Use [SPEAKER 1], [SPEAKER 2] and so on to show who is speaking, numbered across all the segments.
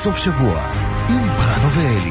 [SPEAKER 1] סוף שבוע עם ברנו ואלי.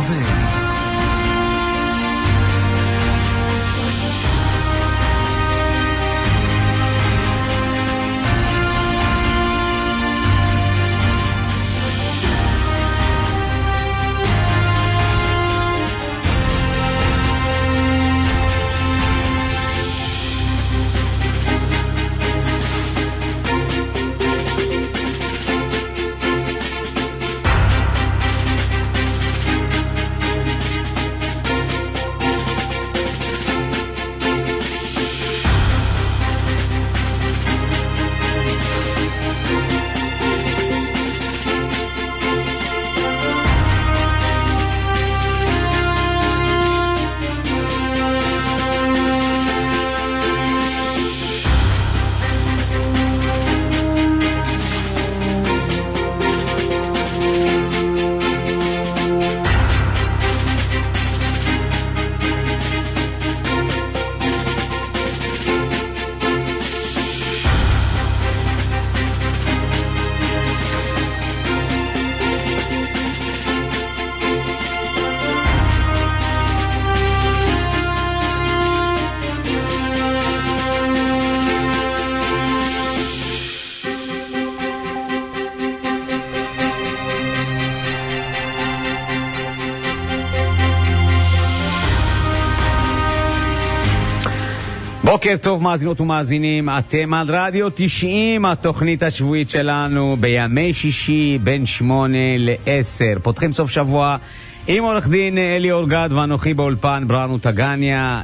[SPEAKER 2] בוקר טוב מאזינות ומאזינים, אתם על רדיו 90, התוכנית השבועית שלנו בימי שישי בין 8 ל-10. פותחים סוף שבוע עם עורך דין אלי אורגד ואנוכי באולפן ברנו טגניה,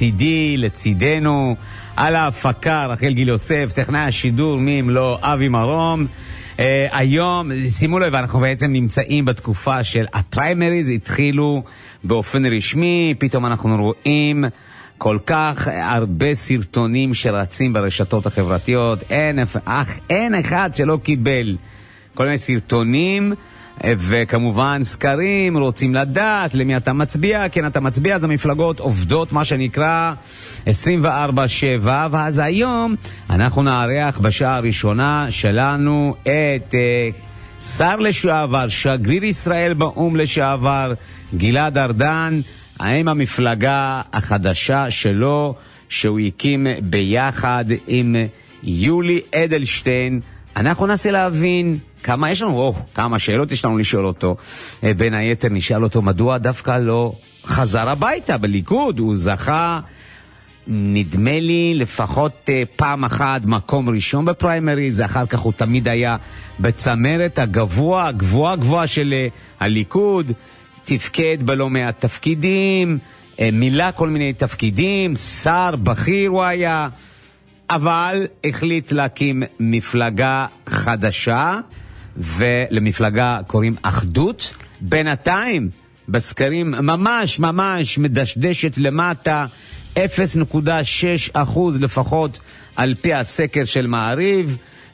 [SPEAKER 2] לצידנו, על ההפקה רחל גיל יוסף, טכנאי השידור ממלוא אבי מרום. היום, שימו לב, אנחנו בעצם נמצאים בתקופה של הפריימריז, התחילו באופן רשמי, פתאום אנחנו רואים כל כך הרבה סרטונים שרצים ברשתות החברתיות, אין אחד שלא קיבל כל מיני סרטונים, וכמובן סקרים, רוצים לדעת למי אתה מצביע, כן אתה מצביע, אז המפלגות עובדות מה שנקרא 24/7, ואז היום אנחנו נערך בשעה הראשונה שלנו את שר לשעבר, שגריר ישראל באום לשעבר, גלעד ארדן, עם המפלגה החדשה שלו, שהוא הקים ביחד עם יולי אדלשטיין. אנחנו ננסה להבין כמה יש לנו, כמה שאלות יש לנו לשאול אותו. בין היתר נשאל אותו מדוע דווקא לא חזר הביתה בליכוד. הוא זכה, נדמה לי, לפחות פעם אחת מקום ראשון בפריימריז, אחר כך הוא תמיד היה בצמרת הגבוהה של הליכוד, תפקד בלא מעט תפקידים, מילא כל מיני תפקידים, שר בכיר הוא היה, אבל החליט להקים מפלגה חדשה, ולמפלגה קוראים אחדות. בינתיים בסקרים ממש מדשדשת למטה, 0.6% לפחות על פי הסקר של מעריב.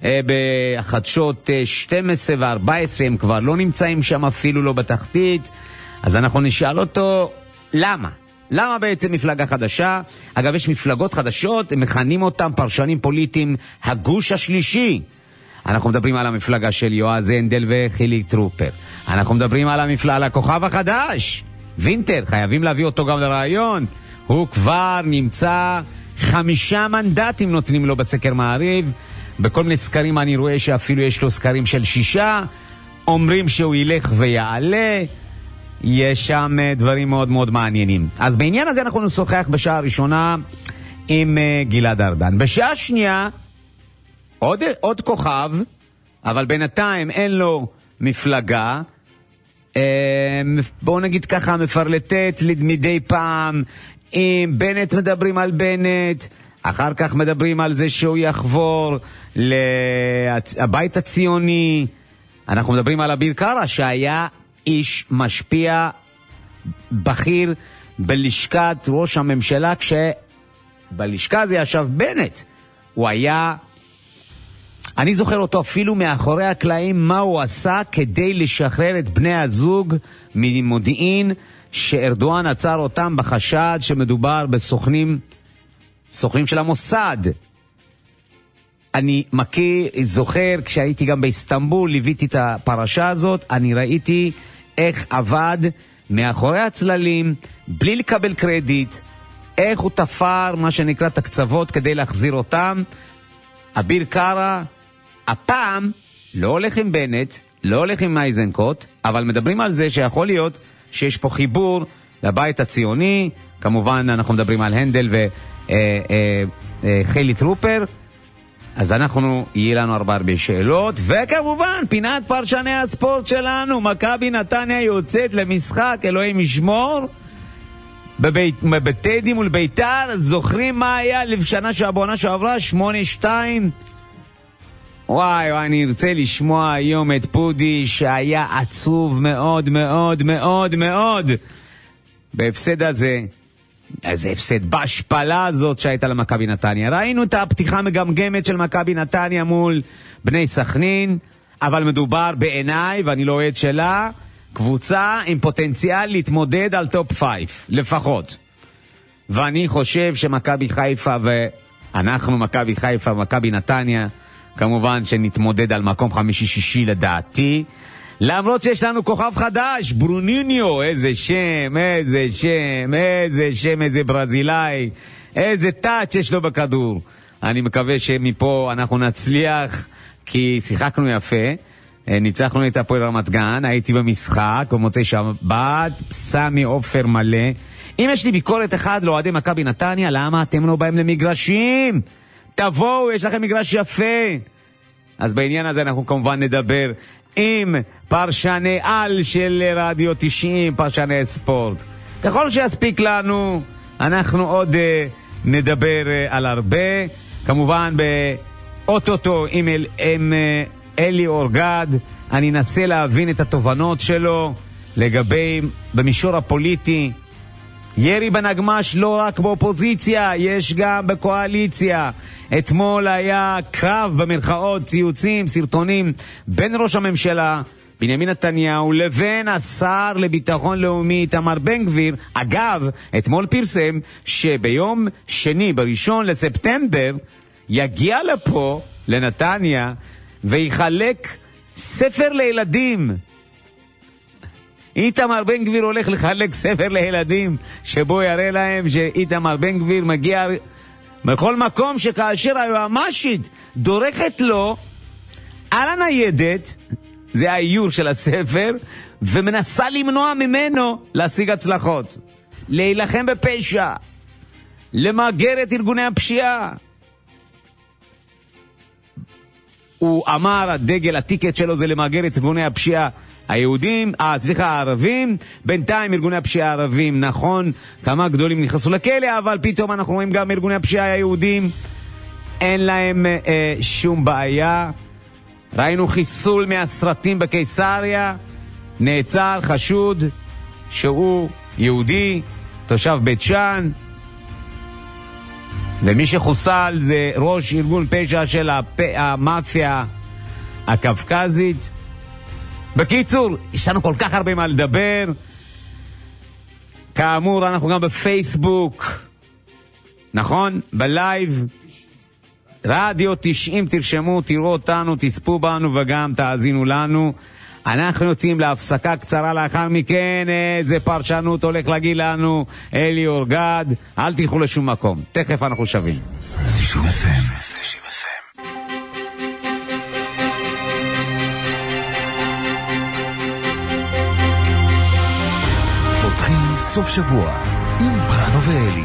[SPEAKER 2] בחדשות 12 ו-14 הם כבר לא נמצאים שם, אפילו לא בתחתית. אז אנחנו נשאל אותו למה בעצם מפלגה חדשה. אגב, יש מפלגות חדשות, הם מכנים אותם פרשנים פוליטיים הגוש השלישי. אנחנו מדברים על המפלגה של יועז הנדל וחילי טרופר, אנחנו מדברים על הכוכב החדש וינטר, חייבים להביא אותו גם לרעיון. הוא כבר נמצא 5 מנדטים נותנים לו בסקר מעריב, בכל מיני סקרים אני רואה שאפילו יש לו סקרים של 6, אומרים שהוא ילך ויעלה. יש שם דברים מאוד מאוד מעניינים. אז בעניין הזה אנחנו נשוחח בשעה הראשונה עם גלעד ארדן. בשעה שנייה עוד כוכב, אבל בינתיים אין לו מפלגה, בואו נגיד ככה, מפרלטט מדי פעם. עם בנט מדברים על בנט, אחר כך מדברים על זה שהוא יחבור לבית הציוני. אנחנו מדברים על אביר קארה שהיה איש משפיע בכיר בלשכת ראש הממשלה, כשבלשכה זה ישב בנט. הוא היה, אני זוכר אותו אפילו מאחורי הקלעים, מה הוא עשה כדי לשחרר את בני הזוג ממודיעין שארדואן עצר אותם בחשד שמדובר בסוכנים של המוסד. אני מכיר, זוכר, כשהייתי גם באיסטנבול, ליוויתי את הפרשה הזאת, אני ראיתי איך עבד מאחורי הצללים, בלי לקבל קרדיט, איך הוא תפר מה שנקרא את הקצוות כדי להחזיר אותם. אביר קארה, הפעם לא הולך עם בנט, לא הולך עם אייזנקוט, אבל מדברים על זה שיכול להיות שיש פה חיבור לבית הציוני, כמובן אנחנו מדברים על הנדל וחילי טרופר, אז יהיה לנו הרבה שאלות, וכמובן פינת פרשני הספורט שלנו, מכבי נתניה יוצאת למשחק, אלוהים ישמור, בטדי מול ביתר. זוכרים מה היה לשנה שעברה 8-2? וואי, אני ארצה לשמוע היום את פודי שהיה עצוב מאוד מאוד מאוד מאוד בהפסד הזה. איזה הפסד בהשפלה הזאת שהייתה למכבי נתניה. ראינו את הפתיחה מגמגמת של מכבי נתניה מול בני סכנין, אבל מדובר בעיניי, ואני לא אוהד שלה, קבוצה עם פוטנציאל להתמודד על טופ 5 לפחות. ואני חושב שמכבי חיפה ואנחנו מכבי חיפה ומכבי נתניה כמובן שנתמודד על מקום 5-6 לדעתי, למרות שיש לנו כוכב חדש, ברוניניו, איזה שם, איזה שם, איזה שם, איזה ברזילאי, איזה טאץ' יש לו בכדור. אני מקווה שמפה אנחנו נצליח, כי שיחקנו יפה, ניצחנו את הפועל רמת גן, הייתי במשחק, במוצאי שבת, סמי עופר מלא. אם יש לי ביקורת אחד לאוהדי מכבי נתניה, למה אתם לא באים למגרשים? תבואו, יש לכם מגרש יפה. אז בעניין הזה אנחנו כמובן נדבר עם פרשני על של רדיו 90, פרשני ספורט. ככל שיספיק לנו, אנחנו עוד נדבר על הרבה. כמובן באוטוטו עם אלי אורגד, אני אנסה להבין את התובנות שלו לגבי במישור הפוליטי. ירי בנגמש לא רק באופוזיציה, יש גם בקואליציה. אתמול היה קרב במרכאות, ציוצים, סרטונים בין ראש הממשלה בנימין נתניהו לבין השר לביטחון לאומי איתמר בן גביר. אגב, אתמול פרסם שביום שני, ב1 לספטמבר, יגיע לפה, לנתניה, ויחלק ספר לילדים. איתמר בן גביר הולך לחלק ספר לילדים שבו יראה להם שאיתמר בן גביר מגיע בכל מקום, שכאשר היועמ"שית דורכת לו על הניידת, זה האיור של הספר, ומנסה למנוע ממנו להשיג הצלחות, להילחם בפשע, למגר את ארגוני הפשיעה. הוא אמר, הדגל, הטיקט שלו זה למגר את ארגוני הפשיעה הערבים. בינתיים ארגוני הפשיעה הערבים, נכון, כמה גדולים נכנסו לכלא, אבל פתאום אנחנו רואים גם ארגוני הפשיעה היהודים, אין להם שום בעיה. ראינו חיסול מהסרטים בקיסריה, נעצר חשוד שהוא יהודי, תושב בית שאן, ומי שחוסל זה ראש ארגון פשע של המאפיה הקווקזית. בקיצור, יש לנו כל כך הרבה מה לדבר. כאמור, אנחנו גם בפייסבוק, נכון? בלייב רדיו 90, תרשמו, תראו אותנו, תספו בנו וגם תאזינו לנו. אנחנו יוצאים להפסקה קצרה, לאחר מכן איזה פרשנות הולך להגיד לנו אלי אורגד. אל תלכו לשום מקום, תכף אנחנו שווים.
[SPEAKER 1] 90 FM. פותחים סוף שבוע עם בראנו ואלי.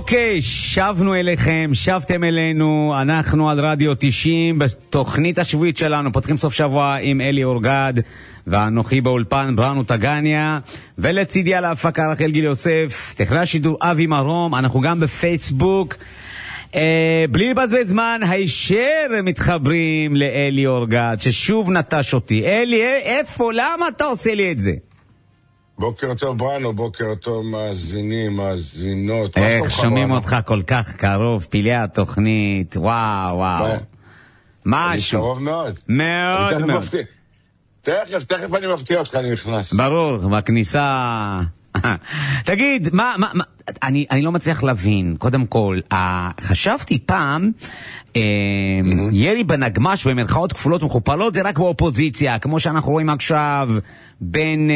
[SPEAKER 2] אוקיי, שבנו אליכם, שבתם אלינו, אנחנו על רדיו 90, בתוכנית השבועית שלנו, פותחים סוף שבוע עם אלי אורגד, ואנוכי באולפן בראנו טגניה, ולצידי על ההפקה רחל גיל יוסף, טכנאי השידור אבי מרום, אנחנו גם בפייסבוק, בלי לבזבז זמן, הישר מתחברים לאלי אורגד, ששוב נטש אותי. אלי, איפה, למה אתה עושה לי את זה?
[SPEAKER 3] בוקר טוב בראנו, בוקר טוב מאזינים, מאזינות.
[SPEAKER 2] איך שומעים אותך כל כך קרוב, פילי התוכנית, וואו. משהו.
[SPEAKER 3] קרוב מאוד.
[SPEAKER 2] מאוד.
[SPEAKER 3] תכף אני מפתיע אותך, אני נכנס.
[SPEAKER 2] ברור, בכניסה... תגיד, אני לא מצליח להבין, קודם כל, חשבתי פעם, ירי בנגמש במרכאות כפולות ומכופלות, זה רק באופוזיציה, כמו שאנחנו רואים עכשיו בין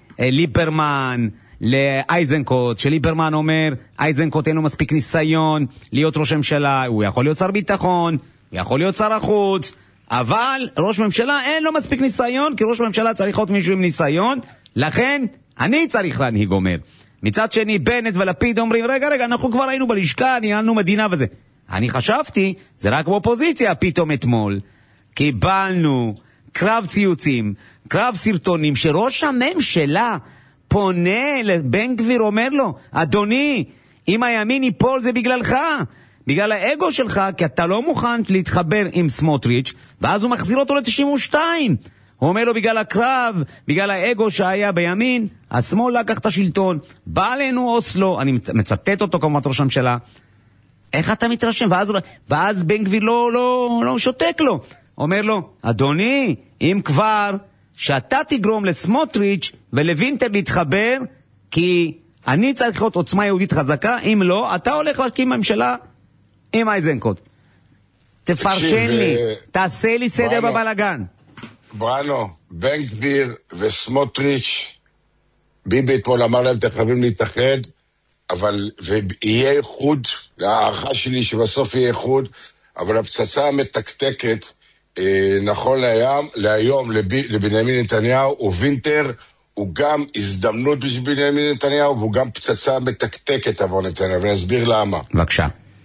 [SPEAKER 2] ליברמן לאייזנקוט, שליברמן אומר, אייזנקוט אין לו מספיק ניסיון להיות ראש ממשלה, הוא יכול להיות שר ביטחון, הוא יכול להיות שר החוץ, אבל ראש ממשלה אין לו מספיק ניסיון, כי ראש ממשלה צריך להיות מישהו עם ניסיון, לכן אני צריך להנהיג, אומר. מצד שני, בנט ולפיד אומרים, רגע, אנחנו כבר היינו בלשכה, ניהלנו מדינה וזה. אני חשבתי, זה רק באופוזיציה, פתאום אתמול, קיבלנו קרב ציוצים, קרב סרטונים, שראש הממשלה פונה לבן גביר, אומר לו, אדוני, אם הימין ייפול זה בגללך, בגלל האגו שלך, כי אתה לא מוכן להתחבר עם סמוטריץ', ואז הוא מחזיר אותו ל-92. הוא אומר לו, בגלל הקרב, בגלל האגו שהיה בימין, השמאל לקח את השלטון, בא אלינו אוסלו, אני מצטט אותו כמובן ראש הממשלה, איך אתה מתרשם? ואז בן גביר לא שותק לו, אומר לו, אדוני, אם כבר, שאתה תגרום לסמוטריץ' ולוינטר להתחבר, כי אני צריך להיות עוצמה יהודית חזקה, אם לא, אתה הולך להקים ממשלה עם אייזנקוט. תפרשן לי, תעשה לי סדר בבלגן.
[SPEAKER 3] בראנו, בן גביר וסמוטריץ', ביבי אתמול אמר להם, אתם חייבים להתאחד, אבל, ויהיה איחוד, הערכה שלי שבסוף יהיה איחוד, אבל הפצצה המתקתקת, נכון להיום לבנימין נתניהו, ווינטר הוא גם הזדמנות בשביל בנימין נתניהו, והוא גם פצצה מתקתקת עבור נתניהו, ואני אסביר למה.
[SPEAKER 2] בבקשה.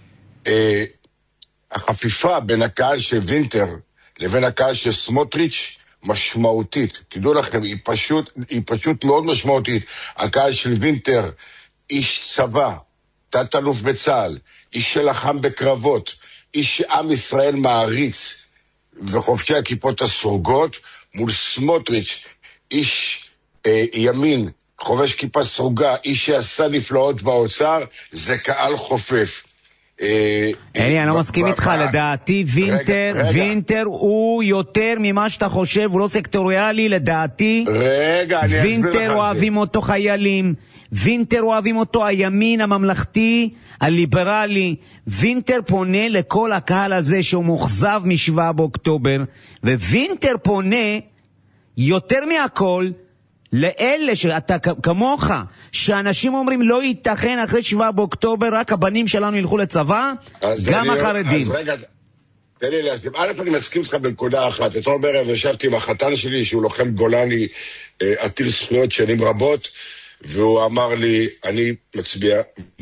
[SPEAKER 3] החפיפה בין הקהל של וינטר לבין הקהל של סמוטריץ' משמעותית. תדעו לכם, היא פשוט מאוד משמעותית. הקהל של וינטר, איש צבא, תת אלוף בצה"ל, איש שלחם בקרבות, איש שעם ישראל מעריץ, וחופשי הכיפות הסרוגות, מול סמוטריץ', איש ימין, חובש כיפה סרוגה, איש שעשה נפלאות באוצר, זה קהל חופף.
[SPEAKER 2] אלי, אני לא מסכים איתך, לדעתי וינטר הוא יותר ממה שאתה חושב, הוא לא סקטוריאלי, לדעתי וינטר אוהבים אותו חיילים, וינטר אוהבים אותו הימין הממלכתי, הליברלי, וינטר פונה לכל הקהל הזה שהוא מוחזב מ7 באוקטובר, ווינטר פונה יותר מהכל לאלה שאתה כמוך, שאנשים אומרים לא ייתכן אחרי 7 באוקטובר רק הבנים שלנו ילכו לצבא, גם החרדים.
[SPEAKER 3] אז רגע, תן לי להסכים. א', אני מסכים איתך בנקודה אחת. אתמול בערב ישבתי עם החתן שלי שהוא לוחם גולני עתיר זכויות שנים רבות, והוא אמר לי, אני מצביע.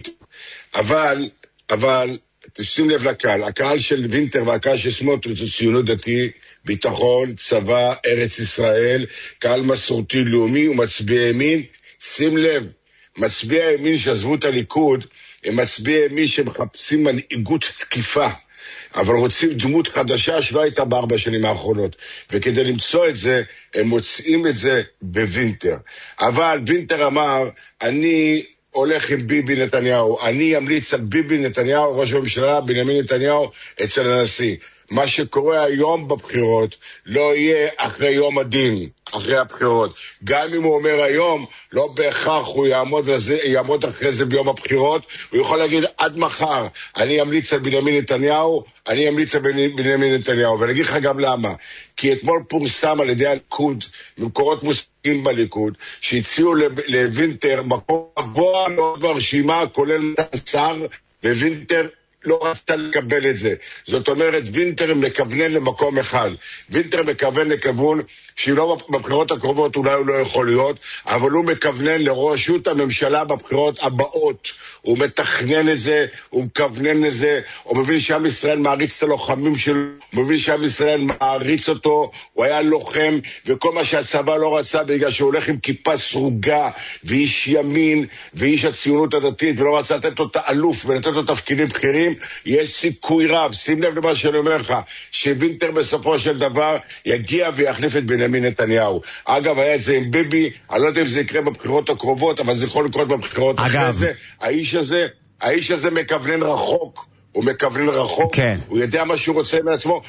[SPEAKER 3] אבל תשים לב לקהל, הקהל של וינטר והקהל של סמוטריץ' הוא ציונות דתי, ביטחון, צבא, ארץ ישראל, קהל מסורתי לאומי ומצביע ימין. שים לב, מצביע ימין שעזבו את הליכוד, הם מצביע ימין שמחפשים מנהיגות תקיפה, אבל רוצים דמות חדשה שלא הייתה ב4 שנים האחרונות, וכדי למצוא את זה, הם מוצאים את זה בווינטר. אבל וינטר אמר, אני הולך עם ביבי נתניהו, אני אמליץ על ביבי נתניהו, ראש הממשלה בנימין נתניהו אצל הנשיא. מה שקורה היום בבחירות לא יהיה אחרי יום הדין, אחרי הבחירות. גם אם הוא אומר היום, לא בהכרח הוא יעמוד אחרי זה ביום הבחירות, הוא יכול להגיד עד מחר, אני אמליץ על בנימין נתניהו, אני אמליץ על בנימין נתניהו. ואני אגיד לך גם למה. כי אתמול פורסם על ידי הליכוד, ממקורות מוסקים בליכוד, שהציעו לוינטר מקום גבוה מאוד ברשימה, כולל שר, ווינטר לא רצתה לקבל את זה. זאת אומרת, וינטר מכוון למקום אחד. וינטר מכוון לכיוון שאם לא בבחירות הקרובות אולי הוא לא יכול להיות, אבל הוא מכוונן לראשות הממשלה בבחירות הבאות. הוא מתכנן את זה, הוא מכוונן את זה, הוא מבין שעם ישראל מעריץ את הלוחמים שלו, הוא מבין שעם ישראל מעריץ אותו, הוא היה לוחם, וכל מה שהצבא לא רצה בגלל שהוא הולך עם כיפה סרוגה, ואיש ימין, ואיש הציונות הדתית, ולא רצה לתת לו את האלוף ולתת לו תפקידים בכירים, יש סיכוי רב. שים לב למה שאני אומר לך, שווינטר בסופו של דבר יגיע ויחליף את בנימין נתניהו. אגב, היה את זה עם ביבי, אני לא יודע אם זה יקרה בבחירות הקרובות, אבל זה יכול לקרות בבחירות אחרי זה. האיש הזה מכוונן רחוק, הוא מכוונן רחוק, כן. הוא יודע מה שהוא רוצה מעצמו,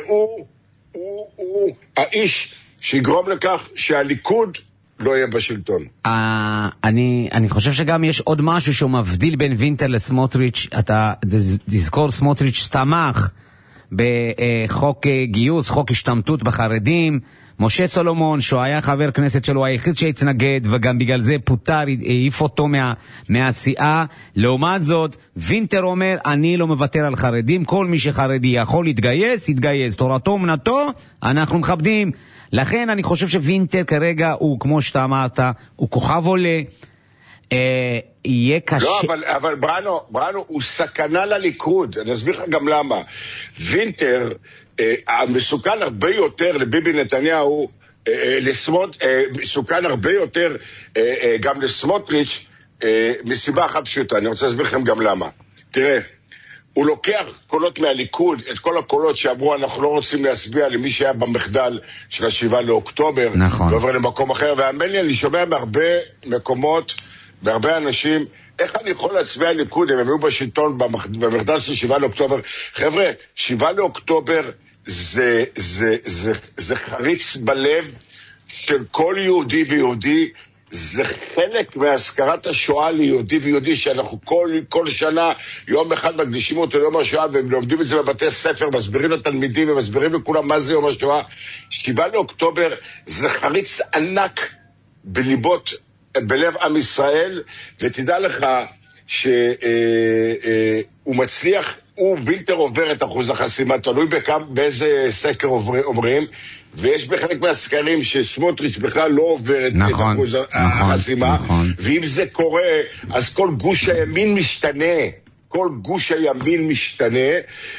[SPEAKER 3] והוא האיש שיגרום לכך שהליכוד לא יהיה בשלטון.
[SPEAKER 2] אני חושב שגם יש עוד משהו שהוא מבדיל בין וינטר לסמוטריץ'. אתה תזכור, סמוטריץ' תמך בחוק גיוס, חוק השתמטות בחרדים. משה סולומון, שהוא היה חבר כנסת שלו, היחיד שהתנגד, וגם בגלל זה פוטר, העיף אותו מהסיעה. לעומת זאת, וינטר אומר, אני לא מוותר על חרדים, כל מי שחרדי יכול להתגייס, יתגייס, תורתו אומנתו, אנחנו מכבדים. לכן אני חושב שווינטר כרגע הוא, כמו שאתה אמרת, הוא כוכב עולה, יהיה קשה.
[SPEAKER 3] לא, אבל בראנו, הוא סכנה לליכוד, אני אסביר לך גם למה. וינטר, מסוכן הרבה יותר לביבי נתניהו, מסוכן הרבה יותר גם לסמוטריץ', מסיבה אחת פשוטה, אני רוצה להסביר לכם גם למה. תראה, הוא לוקח קולות מהליכוד, את כל הקולות שאמרו אנחנו לא רוצים להצביע למי שהיה במחדל של 7 לאוקטובר,
[SPEAKER 2] נכון.
[SPEAKER 3] ועובר למקום אחר, והאמן לי, אני שומע בהרבה מקומות, בהרבה אנשים, איך אני יכול להצביע ליכוד אם הם היו בשלטון במחדל של 7 לאוקטובר? חבר'ה, 7 לאוקטובר זה חריץ בלב של כל יהודי ויהודי, זה חלק מהזכרת השואה ליהודי ויהודי, שאנחנו כל שנה, יום אחד מקדישים אותו ליום השואה, ולומדים את זה בבתי ספר, מסבירים לתלמידים ומסבירים לכולם מה זה יום השואה. 7 לאוקטובר זה חריץ ענק בלב עם ישראל, ותדע לך שהוא מצליח, וינטר עובר את אחוז החסימה, תלוי באיזה סקר אומרים, ויש בחלק מהסקרים שסמוטריץ' בכלל לא עובר את אחוז החסימה, ואם זה קורה, אז כל גוש הימין משתנה, כל גוש הימין משתנה,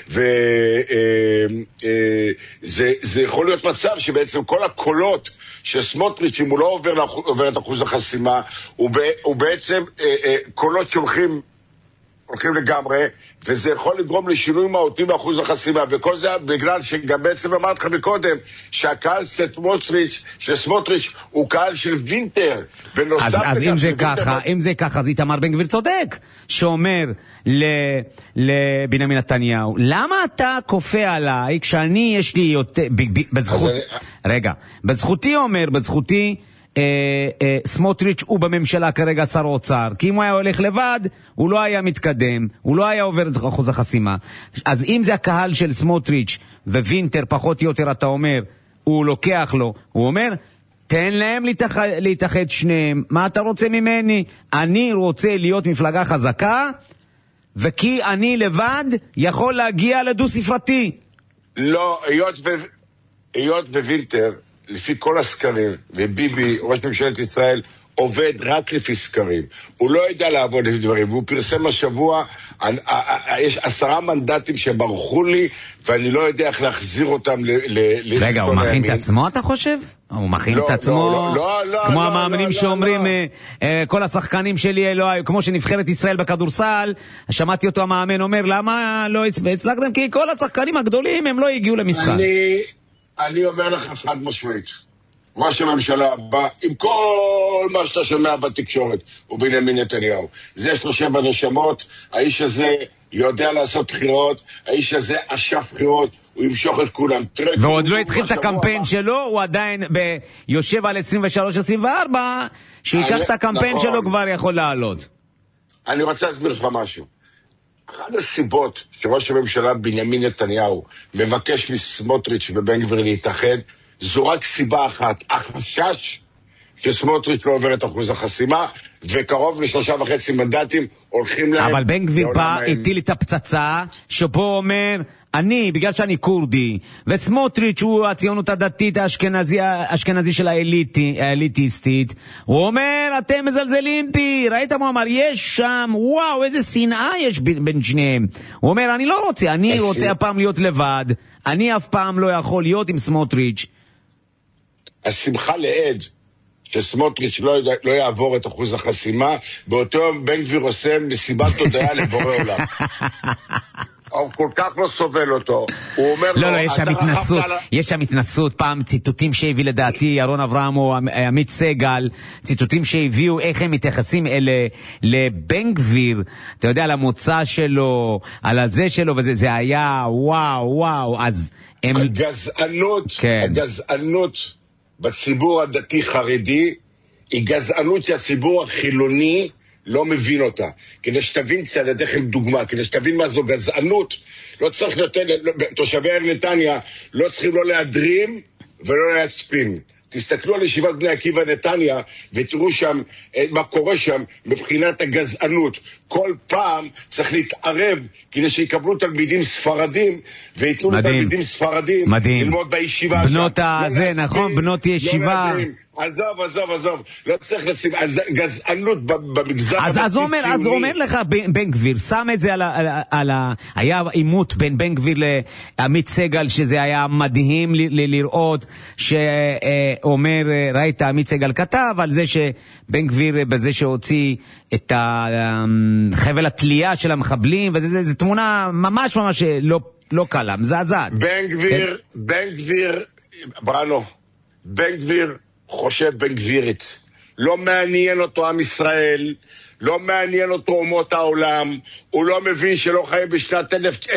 [SPEAKER 3] וזה יכול להיות מצב שבעצם כל הקולות שסמוטריץ', אם הוא לא עובר את אחוז החסימה, הוא בעצם קולות שהולכים לגמרי, וזה יכול לגרום לשינוי מהותי באחוז החסימה, וכל זה בגלל שגם בעצם אמרת לך מקודם, שהקהל שסמוטריץ' הוא קהל של וינטר,
[SPEAKER 2] אז אם זה ככה, אז איתמר בן גביר צודק, שאומר לבנימין נתניהו, למה אתה כופה עליי, כשאני יש לי יותר, בזכותי סמוטריץ' הוא בממשלה כרגע שר אוצר, כי אם הוא היה הולך לבד הוא לא היה מתקדם, הוא לא היה עובר את אחוז החסימה. אז אם זה הקהל של סמוטריץ' ווינטר פחות או יותר, אתה אומר הוא לוקח לו, הוא אומר תן להם להתאחד שניהם, מה אתה רוצה ממני? אני רוצה להיות מפלגה חזקה, וכי אני לבד יכול להגיע לדו ספרתי.
[SPEAKER 3] לא, היות ווינטר לפי כל הסקרים, וביבי, ראש ממשלת ישראל, עובד רק לפי סקרים. הוא לא יודע לעבוד לפי דברים, והוא פרסם השבוע, יש 10 מנדטים שברחו לי, ואני לא יודע איך להחזיר אותם
[SPEAKER 2] רגע, הוא מכין את עצמו, אתה חושב? הוא מכין את עצמו כמו המאמנים שאומרים, כל השחקנים שלי, כמו שנבחרת ישראל בכדורסל, שמעתי אותו המאמן אומר, למה לא הצלחתם? כי כל השחקנים הגדולים הם לא הגיעו למשחק.
[SPEAKER 3] אני אומר לך חד משמעית, ראש הממשלה הבא, עם כל מה שאתה שומע בתקשורת, הוא בנימין נתניהו. זה 37 נשמות, האיש הזה יודע לעשות בחירות, האיש הזה אשף בחירות, הוא ימשוך את כולם.
[SPEAKER 2] ועוד לא התחיל את הקמפיין שלו, הוא עדיין יושב על 23-24, שיקח את הקמפיין שלו כבר יכול לעלות.
[SPEAKER 3] אני רוצה להסביר לך משהו. אחת הסיבות שראש הממשלה בנימין נתניהו מבקש מסמוטריץ' ובן גביר להתאחד, זו רק סיבה אחת, החשש שסמוטריץ' לא עובר את אחוז החסימה, וקרוב ל3.5 מנדטים הולכים להם.
[SPEAKER 2] אבל בן גביר בא, הטיל את הפצצה, שפה אומר, בגלל שאני קורדי, וסמוטריץ' הוא הציונות הדתית האשכנזי של האליטיסטית, הוא אומר, אתם מזלזלים בי, ראית מה הוא אמר, יש שם, וואו, איזה שנאה יש בין שניהם. הוא אומר, אני לא רוצה, אני רוצה הפעם להיות לבד, אני אף פעם לא יכול להיות עם סמוטריץ'.
[SPEAKER 3] השמחה לעד שסמוטריץ' לא יעבור את אחוז החסימה, באותו יום בן גביר עושה מסיבת תודעה לבורא עולם. הוא כל כך לא סובל אותו. הוא אומר
[SPEAKER 2] לא, יש שם התנסות, פעם ציטוטים שהביא לדעתי ירון אברהם או עמית סגל, ציטוטים שהביאו איך הם מתייחסים לבן גביר, אתה יודע, על המוצא שלו, על הזה שלו, וזה היה וואו, אז הם...
[SPEAKER 3] הגזענות בציבור הדתי חרדי היא גזענות שהציבור החילוני לא מבין אותה. כדי שתבין קצת, לדכם דוגמה, כדי שתבין מה זו גזענות, לא צריך לתת, תושבי העיר נתניה לא צריכים לא להדרים ולא להצפין. תסתכלו על ישיבת בני עקיבא נתניה ותראו שם מה קורה שם מבחינת הגזענות. כל פעם צריך להתערב כדי שיקבלו תלמידים ספרדים ויתנו לתלמידים ספרדים ללמוד בישיבה.
[SPEAKER 2] בנות הזה, נכון? בנות ישיבה.
[SPEAKER 3] עזוב, לא צריך לשים, גזענות במגזר
[SPEAKER 2] אז הוא אומר לך, בן גביר, שם את זה היה עימות בין בן גביר לעמית סגל, שזה היה מדהים לראות, שאומר, ראית, עמית סגל כתב על זה שבן גביר, בזה שהוציא את חבל התלייה של המחבלים, וזו תמונה ממש לא קלה, מזעזעת.
[SPEAKER 3] בן גביר, בראנו, בן גביר, חושב בן גבירית, לא מעניין אותו עם ישראל, לא מעניין אותו אומות העולם, הוא לא מבין שלא חיים בשנת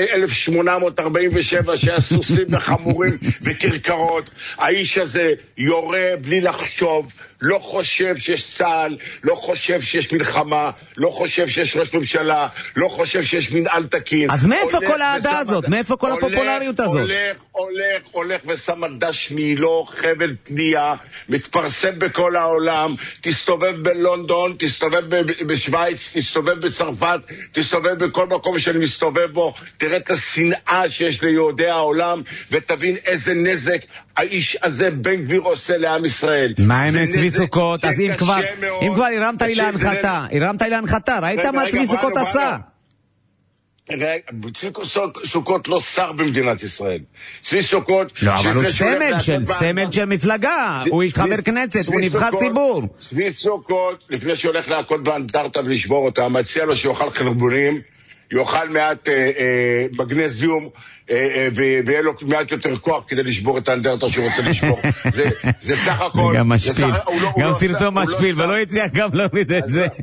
[SPEAKER 3] 1847 שהיה סוסים וחמורים וקרקרות. האיש הזה יורה בלי לחשוב, לא חושב שיש צהל, לא חושב שיש מלחמה, לא חושב שיש ראש ממשלה, לא חושב שיש מנהל תקין.
[SPEAKER 2] אז מאיפה כל העדה הזאת? מאיפה כל הפופולריות הזאת?
[SPEAKER 3] הולך ושם על דש מילו, חבל פנייה, מתפרסם בכל העולם, תסתובב בלונדון, תסתובב בשוויץ, תסתובב בצרפת, תסתובב בכל מקום שאני מסתובב בו, תראה את השנאה שיש ליהודי העולם, ותבין איזה נזק האיש הזה בן גביר עושה לעם ישראל.
[SPEAKER 2] מה האמת, צבי סוכות? אז אם כבר הרמת לי להנחתה, ראית מה צבי סוכות עשה?
[SPEAKER 3] צבי סוכות לא שר במדינת ישראל. צבי סוכות...
[SPEAKER 2] לא, אבל הוא סמל של מפלגה, הוא חבר כנסת, הוא נבחר ציבור.
[SPEAKER 3] צבי סוכות, לפני שהולך להכות באנדרטה ולשבור אותה, מציע לו שיאכל חלבונים, יאכל מעט מגנזיום, ויהיה לו מעט יותר כוח כדי לשבור את האנדרטה שהוא רוצה לשבור. זה סך הכל...
[SPEAKER 2] גם משפיל, גם סרטון משפיל, ולא יצליח גם להוריד את זה.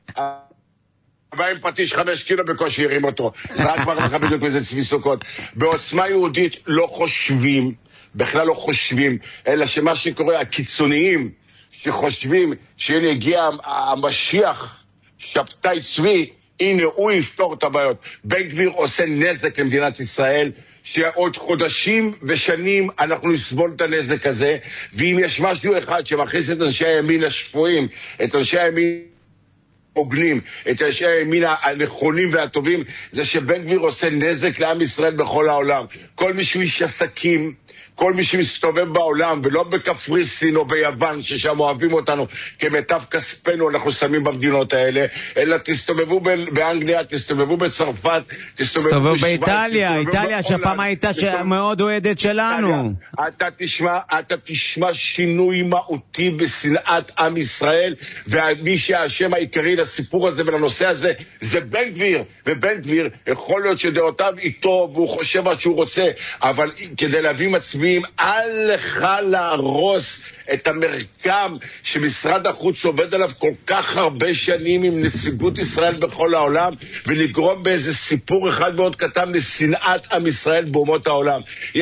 [SPEAKER 3] הבא עם פטיש 5 קילו בקושי הרים אותו. זה רק כבר לך בדיוק איזה צבי סוכות. בעוצמה יהודית לא חושבים, בכלל לא חושבים, אלא שמה שקורה, הקיצוניים שחושבים שהנה הגיע המשיח שבתאי צבי, הנה הוא יפתור את הבעיות. בן גביר עושה נזק למדינת ישראל, שעוד חודשים ושנים אנחנו נסבול את הנזק הזה, ואם יש משהו אחד שמכניס את אנשי הימין השפויים, את אנשי הימין הוגנים, את אנשי הימין הנכונים והטובים, זה שבן גביר עושה נזק לעם ישראל בכל העולם. כל מי שהוא איש עסקים, כל מי שמסתובב בעולם, ולא בקפריסין או ביוון, ששם אוהבים אותנו כמיטב כספנו, אנחנו שמים במדינות האלה, אלא תסתובבו באנגליה, תסתובבו בצרפת,
[SPEAKER 2] תסתובבו באיטליה, איטליה שהפעם הייתה מאוד אוהדת שלנו.
[SPEAKER 3] אתה תשמע שינוי מהותי בשנאת עם ישראל, ומי שהשם העיקרי לסיפור הזה ולנושא הזה, זה בן גביר, ובן גביר יכול להיות שדעותיו איתו, והוא חושב מה שהוא רוצה, אבל כדי להביא מצביעים, אל לך להרוס את המרקם שמשרד החוץ עובד עליו כל כך הרבה שנים עם נציגות ישראל בכל העולם, ולגרום באיזה סיפור אחד מאוד קטן לשנאת עם ישראל באומות העולם.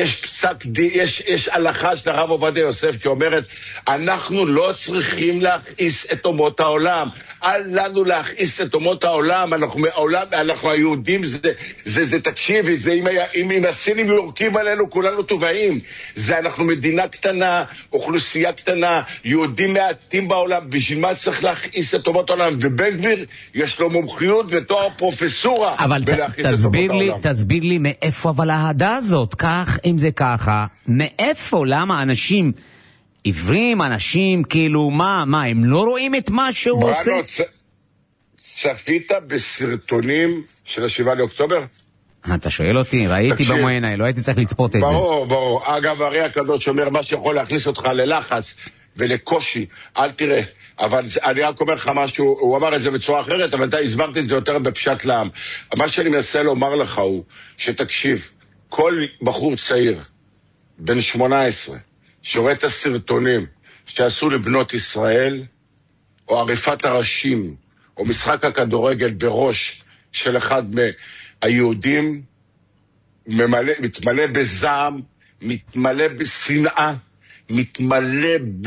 [SPEAKER 3] יש הלכה של הרב עובדיה יוסף שאומרת, אנחנו לא צריכים להכעיס את אומות העולם, אל לנו להכעיס את אומות העולם, אנחנו היהודים, זה תקשיב, אם הסינים יורקים עלינו כולנו טובעים, זה אנחנו מדינה קטנה, אוכלוסייה קטנה, יהודים מעטים בעולם, בשביל מה צריך להכעיס את אומות העולם? ובן גביר יש לו מומחיות ותואר פרופסורה.
[SPEAKER 2] אבל תסביר לי מאיפה אבל ההדה הזאת, כך אם זה ככה, מאיפה, למה אנשים עיוורים, אנשים כאילו, מה, הם לא רואים את מה שהוא עושה?
[SPEAKER 3] צפית בסרטונים של 7 לאוקטובר?
[SPEAKER 2] אתה שואל אותי, ראיתי במו עיניי, לא הייתי צריך לצפות את זה.
[SPEAKER 3] ברור. אגב, הרי הקדוש אומר, מה שיכול להכניס אותך ללחץ ולקושי, אל תראה. אבל אני רק אומר לך משהו, הוא אמר את זה בצורה אחרת, אבל אתה הסברתי את זה יותר בפשט לעם. מה שאני מנסה לומר לך הוא, שתקשיב, כל בחור צעיר, בן 18, שרואה את הסרטונים שעשו לבנות ישראל, או עריפת הראשים, או משחק הכדורגל בראש של אחד מהיהודים, מתמלא בזעם, מתמלא בשנאה, מתמלא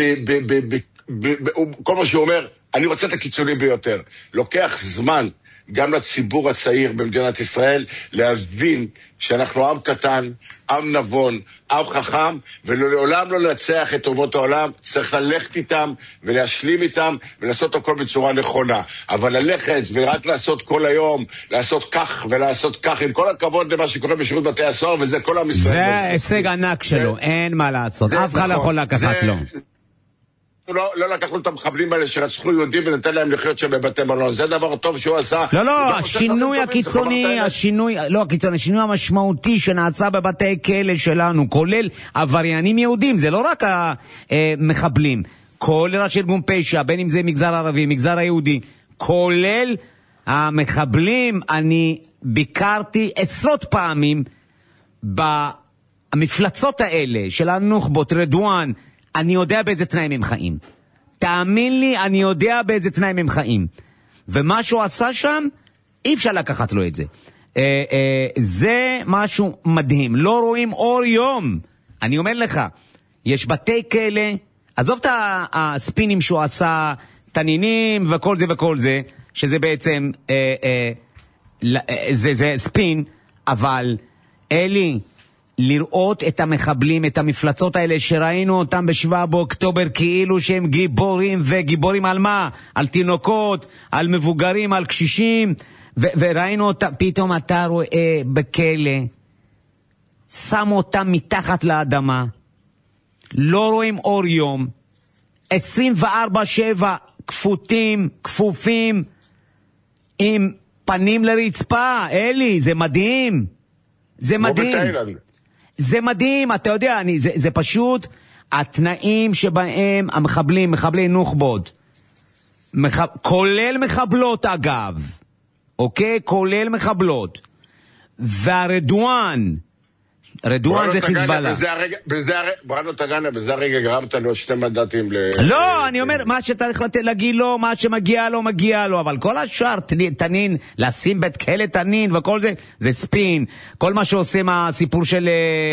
[SPEAKER 3] כל מה שהוא אומר, אני רוצה את הקיצוני ביותר. לוקח זמן גם לציבור הצעיר במדינת ישראל להבין שאנחנו עם קטן, עם נבון, עם חכם, ולעולם לא לנצח את אומות העולם, צריך ללכת איתם ולהשלים איתם ולעשות הכל בצורה נכונה. אבל ללכת ורק לעשות כל היום, לעשות כך ולעשות כך, עם כל הכבוד למה שקורה בשירות בתי הסוהר, וזה כל עם ישראל.
[SPEAKER 2] זה הישג ענק שלו, אין מה לעשות, אף אחד לא יכול לקחת לו.
[SPEAKER 3] לא לקחנו את המחבלים האלה שרצחו יהודים ונתן להם לחיות שם בבתי מלון. זה דבר טוב שהוא עשה.
[SPEAKER 2] לא, השינוי הקיצוני, השינוי המשמעותי שנעשה בבתי כלא שלנו, כולל עבריינים יהודים, זה לא רק המחבלים, כל ראשי ארגון פשע, בין אם זה מגזר ערבי, מגזר היהודי, כולל המחבלים. אני ביקרתי עשרות פעמים במפלצות האלה של הנוח'בות, רדואן, אני יודע באיזה תנאים הם חיים. תאמין לי, אני יודע באיזה תנאים הם חיים. ומה שהוא עשה שם, אי אפשר לקחת לו את זה. זה משהו מדהים. לא רואים אור יום. אני אומר לך, יש בתי כלא, עזוב את הספינים שהוא עשה, תנינים וכל זה וכל זה, שזה בעצם, זה ספין, אבל אלי, לראות את המחבלים, את המפלצות האלה שראינו אותם ב7 באוקטובר כאילו שהם גיבורים, וגיבורים על מה? על תינוקות, על מבוגרים, על קשישים, וראינו אותם, פתאום אתה רואה בכלא, שמו אותם מתחת לאדמה, לא רואים אור יום, 24/7 כפותים, כפופים, עם פנים לרצפה. אלי, זה מדהים. זה מדהים. זה מדהים, אתה יודע, זה פשוט התנאים שבהם המחבלים, מחבלי נוח'בות, כולל מחבלות אגב, אוקיי? כולל מחבלות. והרדואן זה חיזבאללה. ברנו תגנה, בזה הרגע גרמת לו 2 מנדטים לא, אני אומר, מה שצריך להגיד לו, מה שמגיע לו, מגיע לו, אבל כל השאר, תנין, לשים בית כלא תנין וכל זה, זה ספין. כל מה שעושה מהסיפור של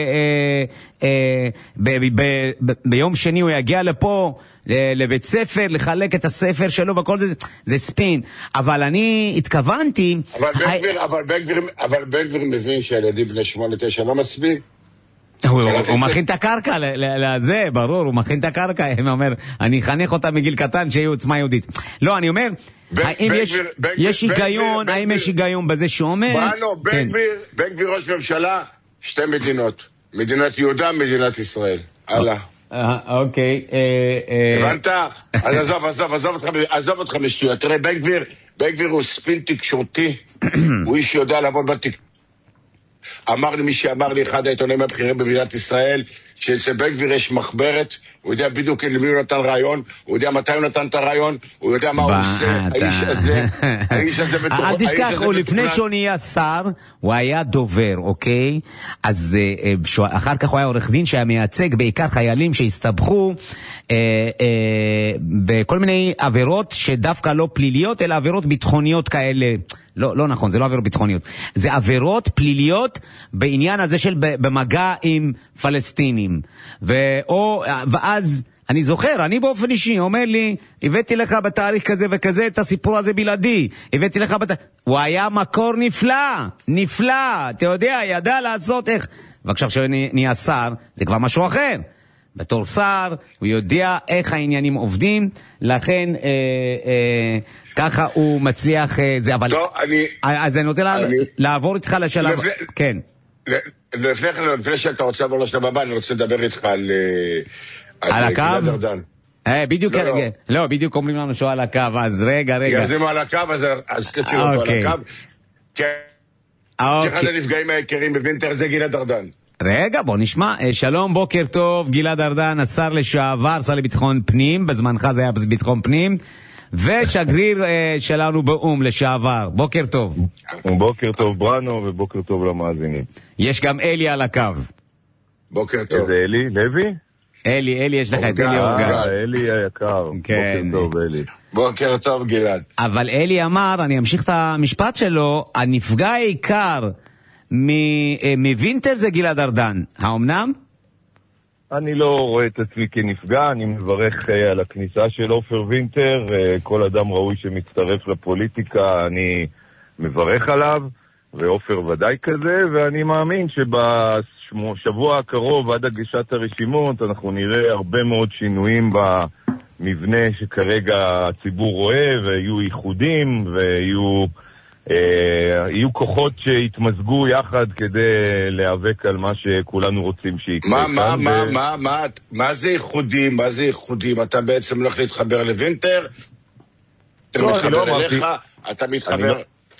[SPEAKER 2] ביום שני הוא יגיע לפה, לבית ספר, לחלק את הספר שלו וכל זה, זה ספין. אבל אני התכוונתי...
[SPEAKER 3] אבל בן גביר מבין שהילדים בני 8-9 לא מצביעים.
[SPEAKER 2] הוא מכין את הקרקע לזה, ברור, הוא מכין את הקרקע, הוא אומר, אני אחנך אותה מגיל קטן שיהיו עוצמה יהודית. לא, אני אומר, האם יש היגיון, האם יש היגיון בזה שאומר...
[SPEAKER 3] בן גביר ראש ממשלה, 2 מדינות, מדינת יהודה, מדינת ישראל. הלאה.
[SPEAKER 2] אוקיי.
[SPEAKER 3] הבנת? אז עזוב אותך משטויות. תראה, בן גביר הוא ספין תקשורתי, הוא איש שיודע לעבוד בתקשורת. אמר לי מי שאמר לי, אחד העיתונאים הבכירים במדינת ישראל, שאצל בן גביר יש מחברת, הוא יודע בדיוק למי הוא נתן רעיון, הוא יודע מתי הוא נתן את הרעיון, הוא יודע מה הוא עושה, האיש הזה בתוך...
[SPEAKER 2] אל תשכח, הוא לפני שהוא נהיה שר, הוא היה דובר, אוקיי? אז אחר כך הוא היה עורך דין שהיה מייצג בעיקר חיילים שהסתבכו בכל מיני עבירות שדווקא לא פליליות, אלא עבירות ביטחוניות כאלה. לא נכון, זה לא עבירות ביטחוניות. זה עבירות פליליות בעניין הזה של במגע עם פלסטינים. ואז אני זוכר, אני באופן אישי, אומר לי, הבאתי לך בתאריך כזה וכזה את הסיפור הזה בלעדי. הבאתי לך הוא היה מקור נפלא, אתה יודע, ידע לעשות איך ועכשיו שנהיה שר, זה כבר משהו אחר. בתור שר, הוא יודע איך העניינים עובדים, לכן ככה הוא מצליח זה, אבל...
[SPEAKER 3] לא,
[SPEAKER 2] אז אני רוצה לעבור איתך לשלב... כן.
[SPEAKER 3] לפני שאתה רוצה לעבור לשלב הבא, אני רוצה לדבר איתך על
[SPEAKER 2] הקו?
[SPEAKER 3] גלעד ארדן.
[SPEAKER 2] בדיוק, לא, בדיוק אומרים לנו שהוא על הקו, אז רגע.
[SPEAKER 3] אז אם הוא על הקו, אז תציל אותו על הקו. כן. שאחד הנפגעים העיקריים בווינטר זה גלעד ארדן.
[SPEAKER 2] רגע, בוא נשמע. שלום, בוקר טוב, גלעד ארדן, השר לשעבר, שר לביטחון פנים, בזמנך זה היה ביטחון פנים, ושגריר שלנו באום לשעבר. בוקר טוב.
[SPEAKER 4] בוקר טוב בראנו ובוקר טוב למאזינים.
[SPEAKER 2] יש גם אלי על הקו.
[SPEAKER 3] בוקר טוב.
[SPEAKER 4] איזה אלי? לוי?
[SPEAKER 2] אלי, יש לך את אלי אורגד.
[SPEAKER 4] אלי היקר.
[SPEAKER 2] כן.
[SPEAKER 4] בוקר טוב, אלי.
[SPEAKER 3] בוקר טוב, גלעד.
[SPEAKER 2] אבל אלי אמר, אני אמשיך את המשפט שלו, הנפגע העיקר מווינטר זה גלעד ארדן. האומנם?
[SPEAKER 4] אני לא רואה את עצמי כנפגע, אני מברך על הכניסה של עופר וינטר, כל אדם ראוי שמצטרף לפוליטיקה, אני מברך עליו, ועופר ודאי כזה, ואני מאמין שבשבוע הקרוב עד הגשת הרשימות אנחנו נראה הרבה מאוד שינויים במבנה שכרגע הציבור רואה, ויהיו ייחודים, יהיו כוחות שהתמזגו יחד כדי להיאבק על מה שכולנו רוצים שיקרה.
[SPEAKER 3] מה זה ייחודים? מה זה ייחודים? אתה בעצם הולך להתחבר לווינטר? אתה מתחבר אליך? אתה מתחבר...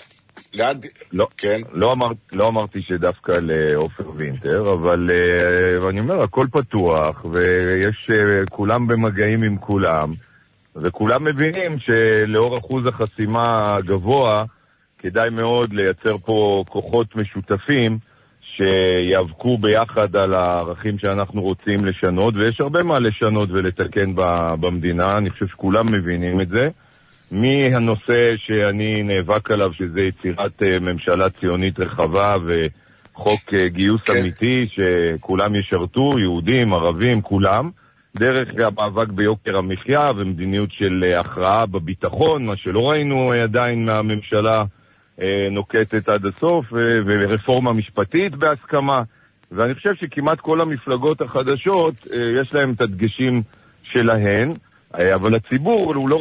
[SPEAKER 4] לא אמרתי שדווקא לעופר וינטר, אבל אני אומר, הכל פתוח, ויש כולם במגעים עם כולם, וכולם מבינים שלאור אחוז החסימה הגבוה, כדאי מאוד לייצר פה כוחות משותפים שיאבקו ביחד על הערכים שאנחנו רוצים לשנות, ויש הרבה מה לשנות ולתקן במדינה, אני חושב שכולם מבינים את זה. מהנושא שאני נאבק עליו, שזה יצירת ממשלה ציונית רחבה וחוק גיוס אמיתי שכולם ישרתו, יהודים, ערבים, כולם, דרך המאבק ביוקר המחיה ומדיניות של הכרעה בביטחון, מה שלא ראינו עדיין מהממשלה נוקטת עד הסוף, ורפורמה משפטית בהסכמה, ואני חושב שכמעט כל המפלגות החדשות יש להם את הדגשים שלהן, אבל הציבור הוא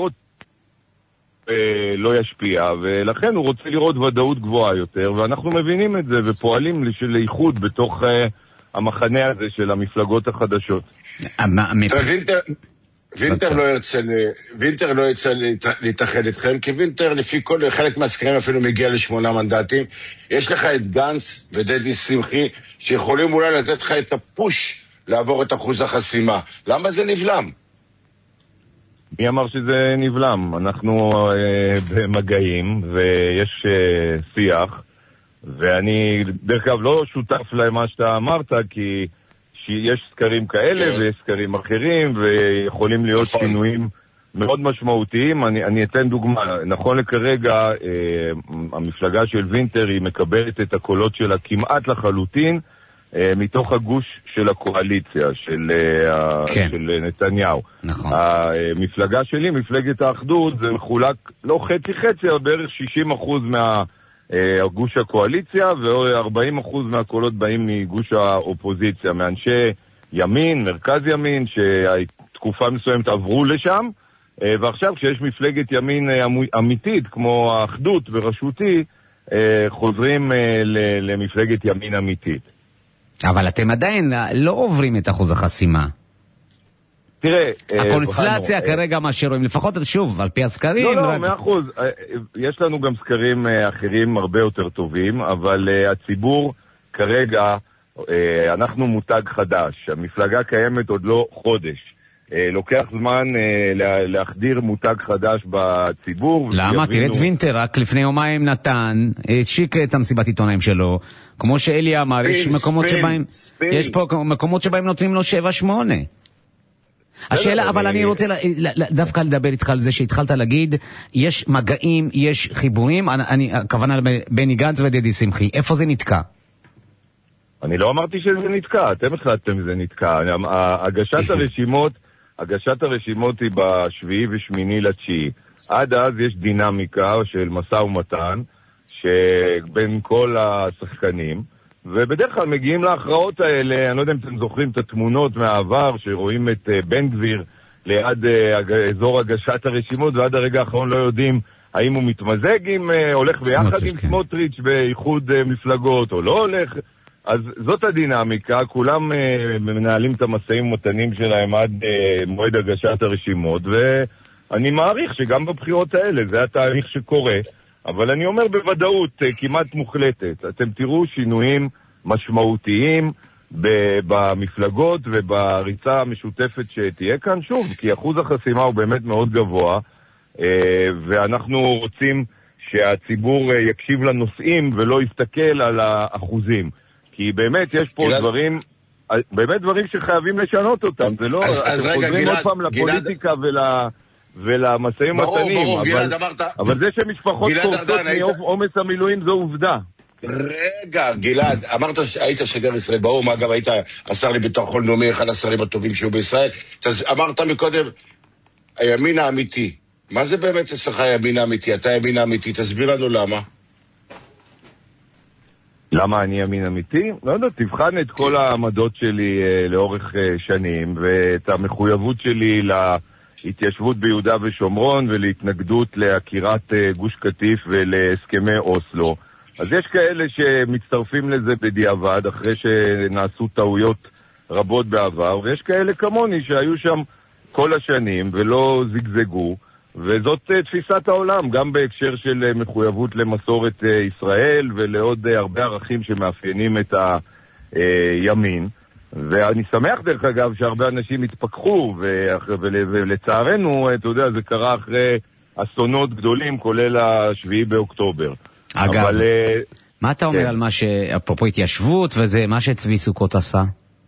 [SPEAKER 4] לא ישפיע, ולכן הוא רוצה לראות ודאות גבוהה יותר, ואנחנו מבינים את זה ופועלים לאיחוד בתוך המחנה הזה של המפלגות החדשות.
[SPEAKER 3] וינטר לא ירצה להתאחד איתכם, כי וינטר לפי כל חלק מהסקרים אפילו מגיע ל8 מנדטים. יש לך את גנץ ודדי שמחי שיכולים אולי לתת לך את הפוש לעבור את אחוז החסימה. למה זה נבלם?
[SPEAKER 4] מי אמר שזה נבלם? אנחנו במגעים ויש שיח, ואני דרך אגב לא שותף למה שאתה אמרת, כי יש סקרים כאלה ויש סקרים אחרים, ויכולים להיות שינויים מאוד משמעותיים. אני אתן דוגמה. נכון לכרגע, המפלגה של וינטר היא מקבלת את הקולות שלה כמעט לחלוטין, מתוך הגוש של הקואליציה, של נתניהו.
[SPEAKER 2] נכון.
[SPEAKER 4] המפלגה שלי, מפלגת האחדות, זה מחולק לא חצי-חצי, אבל בערך 60% מהגוש הקואליציה, ו40% מהקולות באים מגוש האופוזיציה, מאנשי ימין, מרכז ימין, שהתקופה מסוימת עברו לשם, ועכשיו כשיש מפלגת ימין אמיתית, כמו האחדות בראשותי, חוזרים למפלגת ימין אמיתית.
[SPEAKER 2] אבל אתם עדיין לא עוברים את אחוז החסימה.
[SPEAKER 4] תראה,
[SPEAKER 2] הקונסטלציה כרגע מה שרואים, לפחות שוב, על פי הסקרים.
[SPEAKER 4] לא, 100%. יש לנו גם סקרים אחרים הרבה יותר טובים, אבל הציבור כרגע, אנחנו מותג חדש. המפלגה קיימת עוד לא חודש. לוקח זמן להחדיר מותג חדש בציבור.
[SPEAKER 2] למה? תראה את וינטר, רק לפני יומיים נתן, השיק את המסיבת עיתונאים שלו, כמו שאלי אמר, יש פה מקומות שבהם נותנים לו 7-8. השאלה, אבל אני רוצה דווקא לדבר איתך על זה שהתחלת להגיד, יש מגעים, יש חיבורים, הכוונה בני גנץ ודדי שמחי, איפה זה נתקע?
[SPEAKER 4] אני לא אמרתי שזה נתקע, אתם החלטתם שזה נתקע. הגשת הרשימות היא בשביעי ושמיני לתשיעי. עד אז יש דינמיקה של משא ומתן שבין כל השחקנים, ובדרך כלל מגיעים להכרעות האלה, אני לא יודע אם אתם זוכרים את התמונות מהעבר, שרואים את בן גביר ליד אזור הגשת הרשימות, ועד הרגע האחרון לא יודעים האם הוא מתמזג עם, הולך ביחד עם סמוטריץ' באיחוד מפלגות, או לא הולך. אז זאת הדינמיקה, כולם מנהלים את המשאים ומתנים שלהם עד מועד הגשת הרשימות, ואני מעריך שגם בבחירות האלה זה התהליך שקורה, אבל אני אומר בוודאות כמעט מוחלטת, אתם תראו שינויים משמעותיים במפלגות ובריצה המשותפת שתהיה כאן, שוב, כי אחוז החסימה הוא באמת מאוד גבוה, ואנחנו רוצים שהציבור יקשיב לנושאים ולא יסתכל על האחוזים. כי באמת יש פה דברים שחייבים לשנות אותם. זה לא, אתם חוזרים עוד פעם לפוליטיקה ולמשאים ומתנים. אבל זה שמשפחות קורסות מעומס המילואים זו עובדה.
[SPEAKER 3] רגע, גלעד, אמרת שהיית שגריר ישראל באו"ם, אגב היית השר לביטחון לאומי, אחד השרים הטובים שהוא בישראל. אמרת מקודם, הימין האמיתי. מה זה באמת אצלך הימין האמיתי? אתה הימין האמיתי, תסביר לנו למה.
[SPEAKER 4] למה אני ימין אמיתי? לא יודע, תבחן את כל העמדות שלי לאורך שנים, ואת המחויבות שלי להתיישבות ביהודה ושומרון, ולהתנגדות להכירת גוש קטיף ולהסכמי אוסלו. אז יש כאלה שמצטרפים לזה בדיעבד, אחרי שנעשו טעויות רבות בעבר, ויש כאלה כמוני שהיו שם כל השנים ולא זגזגו, וזאת תפיסת העולם, גם בהקשר של מחויבות למסורת ישראל ולעוד הרבה ערכים שמאפיינים את הימין. ואני שמח דרך אגב שהרבה אנשים התפכחו, ולצערנו, אתה יודע, זה קרה אחרי אסונות גדולים, כולל השביעי באוקטובר.
[SPEAKER 2] אגב, אבל, מה אתה אומר על מה אפרופו התיישבות וזה מה שצבי סוכות עשה?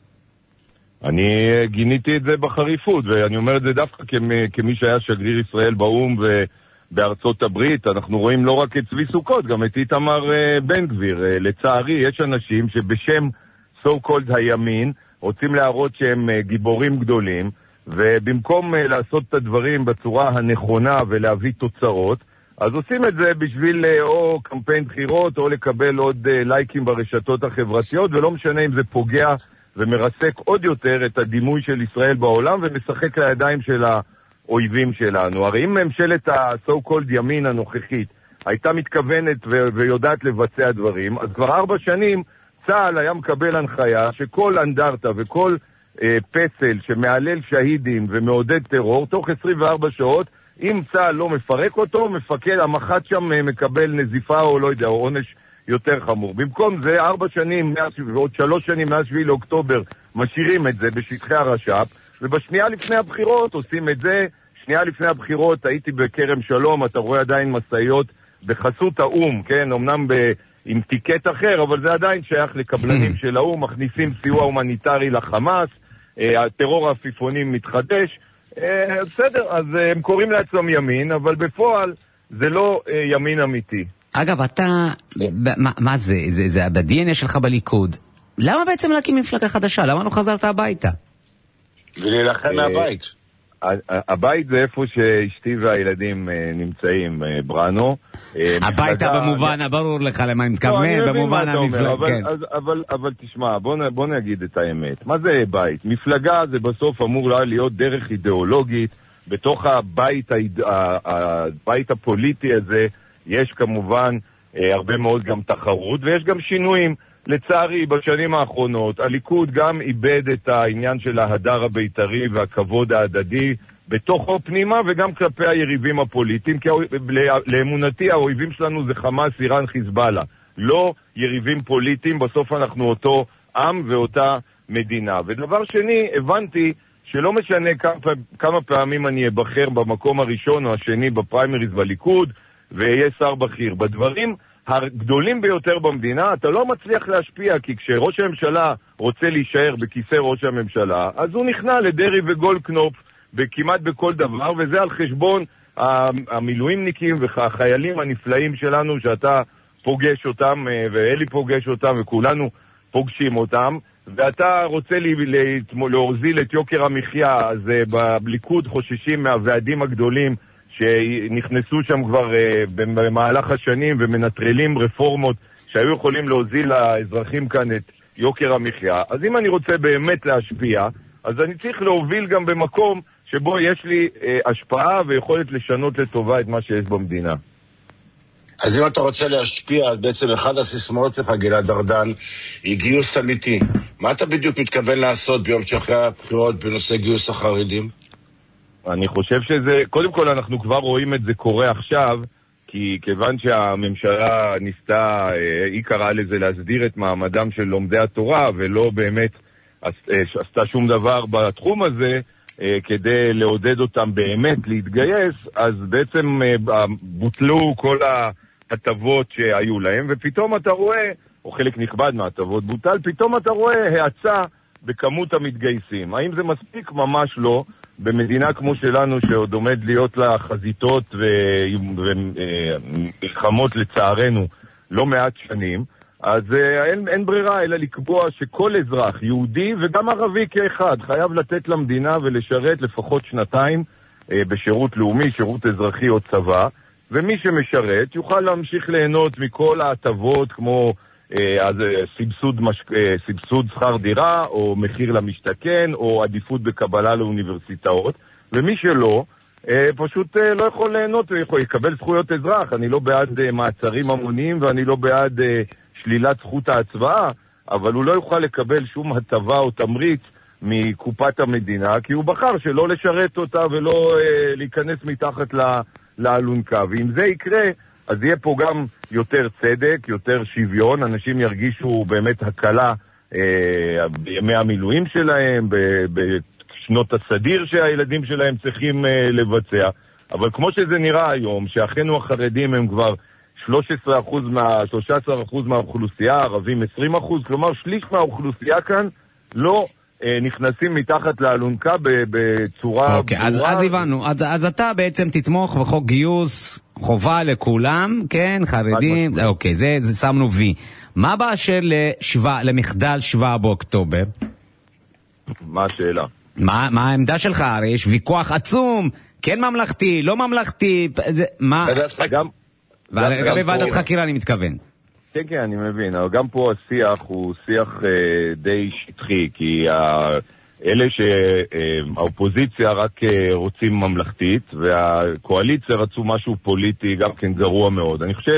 [SPEAKER 4] אני גיניתי את זה בחריפות, ואני אומר את זה דווקא כמי שהיה שגריר ישראל באו"ם ובארצות הברית. אנחנו רואים לא רק את צבי סוכות, גם את איתמר בן גביר. לצערי, יש אנשים שבשם so called הימין רוצים להראות שהם גיבורים גדולים, ובמקום לעשות את הדברים בצורה הנכונה ולהביא תוצאות, אז עושים את זה בשביל או קמפיין בחירות או לקבל עוד לייקים ברשתות החברתיות, ולא משנה אם זה פוגע ומרסק עוד יותר את הדימוי של ישראל בעולם ומשחק לידיים של האויבים שלנו. הרי אם ממשלת ה-so called ימין הנוכחית הייתה מתכוונת ויודעת לבצע דברים, אז כבר 4 שנים צה"ל היה מקבל הנחיה שכל אנדרטה וכל פסל שמעלל שהידים ומעודד טרור, תוך 24 שעות, אם צה"ל לא מפרק אותו, מפקד המח"ט שם מקבל נזיפה או לא יודע, או עונש יותר חמור. במקום זה 4 שנים ועוד 3 שנים מאז 7 לאוקטובר משאירים את זה בשטחי הרש"פ, ובשנייה לפני הבחירות עושים את זה. שנייה לפני הבחירות הייתי בכרם שלום, אתה רואה עדיין מסעיות בחסות האו"ם, כן, אמנם עם טיקט אחר, אבל זה עדיין שייך לקבלנים של האו"ם, מכניסים סיוע הומניטרי לחמאס, הטרור האפיפונים מתחדש, בסדר, אז הם קוראים לעצמם ימין, אבל בפועל זה לא ימין אמיתי.
[SPEAKER 2] אגב, אתה, מה זה? זה ב-DNA שלך בליכוד. למה בעצם להקים מפלגה חדשה? למה לא חזרת הביתה?
[SPEAKER 3] ולהילחם מהבית.
[SPEAKER 4] הבית זה איפה שאשתי והילדים נמצאים, בראנו.
[SPEAKER 2] הביתה במובן, ברור לך למה אני מתכוון, במובן המפלגה.
[SPEAKER 4] אבל תשמע, בוא נגיד את האמת. מה זה בית? מפלגה זה בסוף אמור להיות דרך אידיאולוגית. בתוך הבית הפוליטי הזה יש כמובן הרבה מאוד גם תחרות, ויש גם שינויים. לצערי, בשנים האחרונות, הליכוד גם איבד את העניין של ההדר הבית"רי והכבוד ההדדי בתוכו פנימה, וגם כלפי היריבים הפוליטיים, כי לאמונתי האויבים שלנו זה חמאס, איראן, חיזבאללה. לא יריבים פוליטיים, בסוף אנחנו אותו עם ואותה מדינה. ודבר שני, הבנתי שלא משנה כמה פעמים אני אבחר במקום הראשון או השני בפריימריז בליכוד, ויהיה שר בכיר. בדברים הגדולים ביותר במדינה, אתה לא מצליח להשפיע, כי כשראש הממשלה רוצה להישאר בכיסא ראש הממשלה, אז הוא נכנע לדרי וגולדקנופ כמעט בכל דבר, וזה על חשבון המילואימניקים והחיילים הנפלאים שלנו, שאתה פוגש אותם, ואלי פוגש אותם, וכולנו פוגשים אותם, ואתה רוצה להוזיל את יוקר המחיה. אז בליכוד חוששים מהוועדים הגדולים, שנכנסו שם כבר במהלך השנים ומנטרלים רפורמות שהיו יכולים להוזיל לאזרחים כאן את יוקר המחיה. אז אם אני רוצה באמת להשפיע, אז אני צריך להוביל גם במקום שבו יש לי השפעה ויכולת לשנות לטובה את מה שיש במדינה.
[SPEAKER 3] אז אם אתה רוצה להשפיע, אז בעצם אחד הסיסמאות שלך, גלעד ארדן, היא גיוס אמיתי. מה אתה בדיוק מתכוון לעשות ביום שאחרי הבחירות בנושא גיוס החרדים?
[SPEAKER 4] אני חושב שזה, קודם כל אנחנו כבר רואים את זה קורה עכשיו, כי כיוון שהממשלה ניסתה, היא קראה לזה להסדיר את מעמדם של לומדי התורה, ולא באמת עשתה שום דבר בתחום הזה, כדי לעודד אותם באמת להתגייס, אז בעצם בוטלו כל ההטבות שהיו להם, ופתאום אתה רואה, או חלק נכבד מההטבות בוטל, פתאום אתה רואה האצה בכמות המתגייסים. האם זה מספיק? ממש לא. במדינה כמו שלנו, שעוד עומד להיות לה חזיתות ומלחמות לצערנו לא מעט שנים, אז אין ברירה אלא לקבוע שכל אזרח, יהודי וגם ערבי כאחד, חייב לתת למדינה ולשרת לפחות 2 בשירות לאומי, שירות אזרחי או צבא, ומי שמשרת יוכל להמשיך ליהנות מכל ההטבות כמו סבסוד שכר דירה או מחיר למשתכן או עדיפות בקבלה לאוניברסיטאות, ומי שלא פשוט לא יכול ליהנות ויכול לקבל זכויות אזרח. אני לא בעד מעצרים המוניים ואני לא בעד שלילת זכות ההצבעה, אבל הוא לא יוכל לקבל שום הטבה או תמריץ מקופת המדינה, כי הוא בחר שלא לשרת אותה ולא להיכנס מתחת לאלונקה. ואם זה יקרה, אז יהיה פה גם יותר צדק, יותר שוויון, אנשים ירגישו באמת הקלה בימי המילואים שלהם, בשנות הסדיר שהילדים שלהם צריכים לבצע. אבל כמו שזה נראה היום, שאחינו החרדים הם כבר 13% מהאוכלוסייה, ערבים 20%, כלומר שליש מהאוכלוסייה כאן לא נכנסים מתחת לאלונקה בצורה...
[SPEAKER 2] אוקיי, אז הבנו. אז אתה בעצם תתמוך בחוק גיוס חובה לכולם, כן, חרדים, אוקיי, זה שמנו וי. מה באשר למחדל 7 באוקטובר?
[SPEAKER 4] מה השאלה?
[SPEAKER 2] מה העמדה שלך? הרי יש ויכוח עצום, כן ממלכתי, לא ממלכתי, מה... לגבי ועדת חקירה אני מתכוון.
[SPEAKER 4] כן, כן, אני מבין, אבל גם פה השיח הוא שיח די שטחי, כי אלה שהאופוזיציה רק רוצים ממלכתית, והקואליציה רצו משהו פוליטי גם כן גרוע מאוד. אני חושב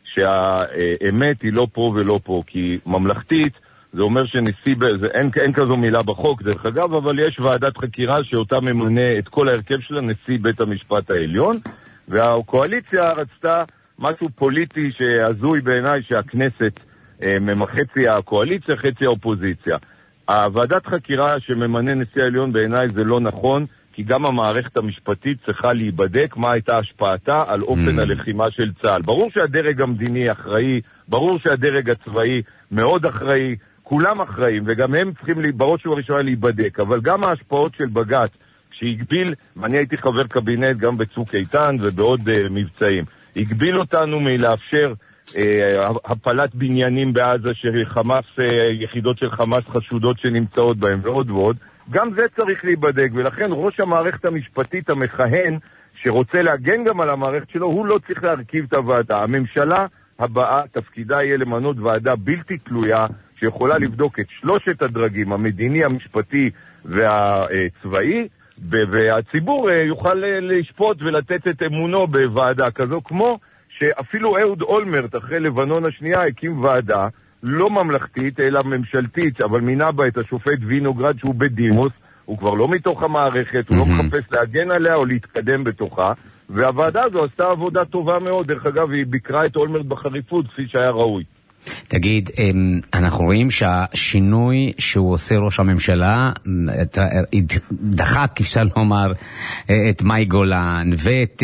[SPEAKER 4] שהאמת היא לא פה ולא פה, כי ממלכתית זה אומר שנשיא, אין כזו מילה בחוק דרך אגב, אבל יש ועדת חקירה שאותה ממונה את כל ההרכב שלה נשיא בית המשפט העליון, והקואליציה רצתה משהו פוליטי שעזוי בעיניי שהכנסת חצי הקואליציה, חצי האופוזיציה. הוועדת חקירה שממנה נשיא העליון בעיניי זה לא נכון, כי גם המערכת המשפטית צריכה להיבדק מה הייתה השפעתה על אופן הלחימה של צה"ל. ברור שהדרג המדיני אחראי, ברור שהדרג הצבאי מאוד אחראי, כולם אחראים, וגם הם צריכים בראש ובראשונה להיבדק, אבל גם ההשפעות של בג"ץ, שהגביל, ואני הייתי חבר קבינט גם בצוק איתן ובעוד מבצעים, הגביל אותנו מלאפשר הפלת בניינים בעזה שחמאס, יחידות של חמאס חשודות שנמצאות בהם ועוד ועוד, גם זה צריך להיבדק, ולכן ראש המערכת המשפטית המכהן שרוצה להגן גם על המערכת שלו, הוא לא צריך להרכיב את הוועדה. הממשלה הבאה תפקידה יהיה למנות ועדה בלתי תלויה שיכולה לבדוק את 3 הדרגים, המדיני, המשפטי והצבאי, והציבור יוכל לשפוט ולתת את אמונו בוועדה כזו, כמו שאפילו אהוד אולמרט אחרי לבנון השנייה הקים ועדה לא ממלכתית אלא ממשלתית, אבל מינה בה את השופט וינוגרד שהוא בדימוס, הוא כבר לא מתוך המערכת, הוא לא מחפש להגן עליה או להתקדם בתוכה, והוועדה הזו עשתה עבודה טובה מאוד. דרך אגב, היא ביקרה את אולמרט בחריפות כפי שהיה ראוי.
[SPEAKER 2] תגיד, אנחנו רואים שהשינוי שהוא עושה ראש הממשלה דחק, אפשר לומר, את מאי גולן ואת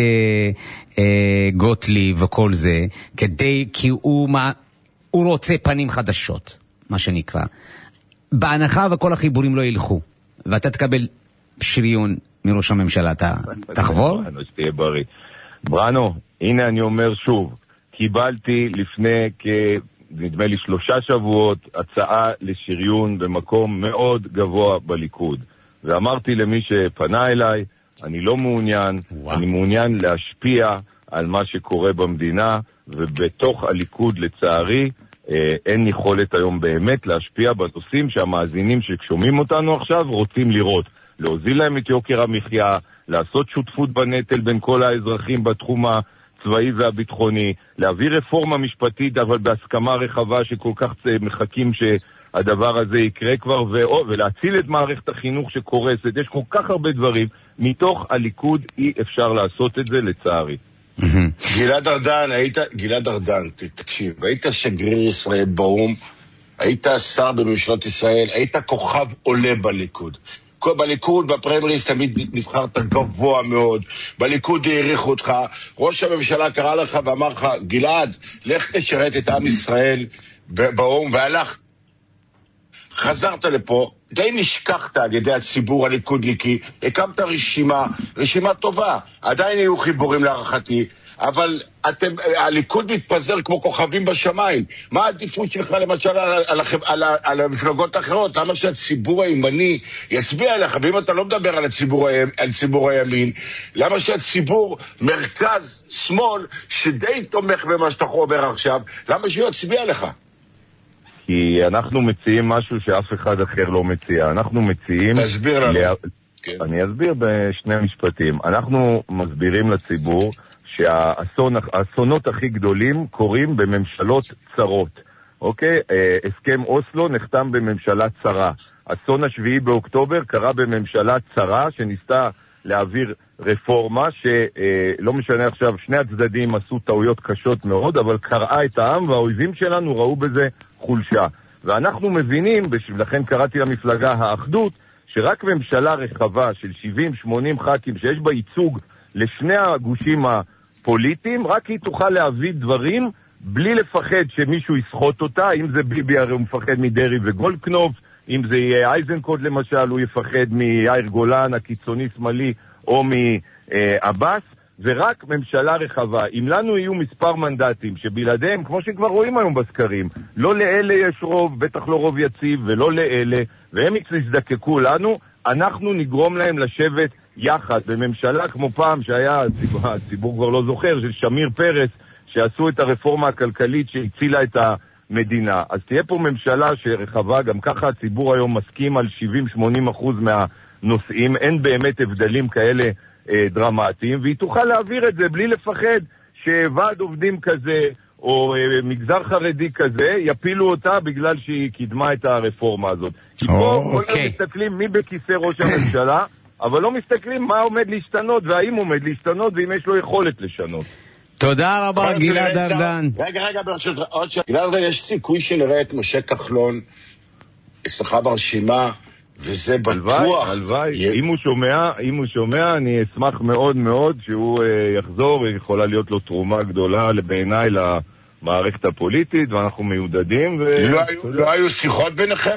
[SPEAKER 2] גוטליב וכל זה, כי הוא רוצה פנים חדשות, מה שנקרא. בהנחה וכל החיבורים לא ילכו, ואתה תקבל שריון מראש הממשלה, אתה תחבור?
[SPEAKER 4] שתהיה בריא. בראנו, הנה אני אומר שוב, קיבלתי לפני נדמה לי 3 שבועות הצעה לשריון במקום מאוד גבוה בליכוד, ואמרתי למי שפנה אליי, אני לא מעוניין, אני מעוניין להשפיע על מה שקורה במדינה, ובתוך הליכוד לצערי אין יכולת היום באמת להשפיע בנושאים שהמאזינים ששומעים אותנו עכשיו רוצים לראות. להוזיל להם את יוקר המחיה, לעשות שותפות בנטל בין כל האזרחים בתחום הצבאי והביטחוני, להביא רפורמה משפטית אבל בהסכמה רחבה שכל כך מחכים שהדבר הזה יקרה כבר, ולהציל את מערכת החינוך שקורסת. יש כל כך הרבה דברים. מתוך הליכוד אי אפשר לעשות את זה לצערי.
[SPEAKER 3] גלעד ארדן, תקשיב, היית שגריר ישראל באום, היית שר בממשלות ישראל, היית כוכב עולה בליכוד. בליכוד, בפריימריז תמיד נבחרת גבוה מאוד, בליכוד העריכו אותך, ראש הממשלה קרא לך ואמר לך, גלעד, לך תשרת את עם ישראל באום, והלך, חזרת לפה, די נשכחת על ידי הציבור הליכודניקי, הקמת רשימה טובה, עדיין יהיו חיבורים להערכתי, אבל הליכוד מתפזר כמו כוכבים בשמיים. מה העדיפות שלך למשל על המפלגות האחרות? למה שהציבור הימני יצביע עליך? ואם אתה לא מדבר על ציבור הימין, למה שהציבור מרכז שמאל שדי תומך במה שאתה אומר עכשיו, למה שהוא יצביע עליך?
[SPEAKER 4] כי אנחנו מציעים משהו שאף אחד אחר לא מציע. אנחנו מציעים...
[SPEAKER 3] תסביר לנו.
[SPEAKER 4] אני אסביר בשני משפטים. אנחנו מסבירים לציבור שהאסונות הכי גדולים קורים בממשלות צרות. אוקיי? הסכם אוסלו נחתם בממשלה צרה. אסון השביעי באוקטובר קרה בממשלה צרה שניסתה להעביר רפורמה שלא משנה עכשיו, שני הצדדים עשו טעויות קשות מאוד, אבל קראה את העם והאויבים שלנו ראו בזה חולשה. ואנחנו מבינים, לכן קראתי למפלגה האחדות, שרק ממשלה רחבה של 70-80 ח"כים שיש בה ייצוג לשני הגושים הפוליטיים, רק היא תוכל להביא דברים בלי לפחד שמישהו יסחוט אותה. אם זה ביבי הרי הוא מפחד מדרי וגולדקנופ, אם זה יהיה אייזנקוט למשל הוא יפחד מיאיר גולן הקיצוני שמאלי או מאבס, ורק ממשלה רחבה. אם לנו יהיו מספר מנדטים שבלעדיהם, כמו שכבר רואים היום בסקרים, לא לאלה יש רוב, בטח לא רוב יציב, ולא לאלה, והם יזדקקו לנו, אנחנו נגרום להם לשבת יחד בממשלה כמו פעם שהיה, הציבור כבר לא זוכר, של שמיר פרס, שעשו את הרפורמה הכלכלית שהצילה את המדינה. אז תהיה פה ממשלה שרחבה, גם ככה הציבור היום מסכים על 70-80% מהנושאים, אין באמת הבדלים כאלה דרמטיים, והיא תוכל להעביר את זה בלי לפחד שוועד עובדים כזה או מגזר חרדי כזה יפילו אותה בגלל שהיא קידמה את הרפורמה הזאת. כי פה כולם מסתכלים מי בכיסא ראש הממשלה, אבל לא מסתכלים מה עומד להשתנות והאם עומד להשתנות ואם יש לו יכולת לשנות.
[SPEAKER 2] תודה רבה גלעד ארדן.
[SPEAKER 3] רגע, ברשות עוד גלעד ארדן, יש סיכוי שנראה את משה כחלון אצלך ברשימה, וזה בטוח.
[SPEAKER 4] הלוואי. אם הוא שומע, אני אשמח מאוד מאוד שהוא יחזור, יכולה להיות לו תרומה גדולה בעיניי למערכת הפוליטית, ואנחנו מיודדים.
[SPEAKER 3] לא היו שיחות ביניכם?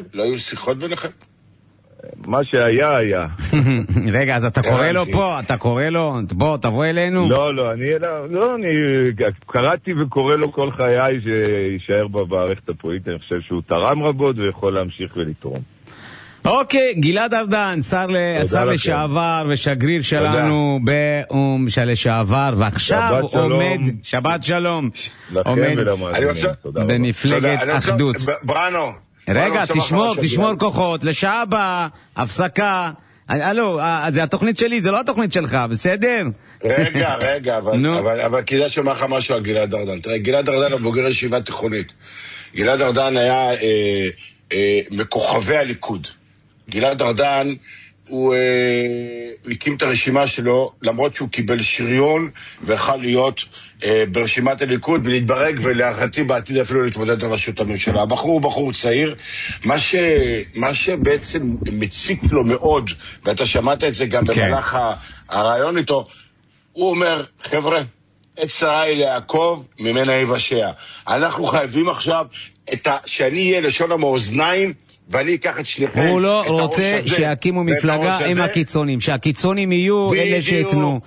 [SPEAKER 4] מה שהיה, היה.
[SPEAKER 2] רגע, אז אתה קורא לו פה? אתה קורא לו? בוא, תבוא אלינו?
[SPEAKER 4] לא, אני קראתי וקורא לו כל חיי שישאר במערכת הפוליטית. אני חושב שהוא תרם רבות ויכול להמשיך ולתרום.
[SPEAKER 2] אוקיי, גלעד ארדן, שר לשעבר ושגריר שלנו באום לשעבר, ועכשיו עומד, שבת שלום, עומד במפלגת אחדות.
[SPEAKER 3] בראנו.
[SPEAKER 2] רגע, תשמור כוחות, לשעה הבאה, הפסקה. הלו, זה התוכנית שלי, זה לא התוכנית שלך, בסדר?
[SPEAKER 3] רגע, אבל כדאי שומע לך משהו על גלעד ארדן. תראה, גלעד ארדן הוא בוגר ישיבה תיכונית. גלעד ארדן היה מכוכבי הליכוד. גלעד ארדן הוא הקים את הרשימה שלו למרות שהוא קיבל שריון ויכל להיות ברשימת הליכוד ולהתברג ולהערכתי בעתיד אפילו להתמודד על ראשות הממשלה. הבחור הוא בחור צעיר. מה שבעצם מציק לו מאוד, ואתה שמעת את זה גם במהלך הרעיון איתו, הוא אומר, חבר'ה, את שרי ליעקב ממנה יבשע. אנחנו חייבים עכשיו שאני אהיה לשון המאזניים ואני אקח את שניכם.
[SPEAKER 2] הוא לא רוצה שיקימו מפלגה עם הקיצונים, שהקיצונים יהיו אלה שיתנו.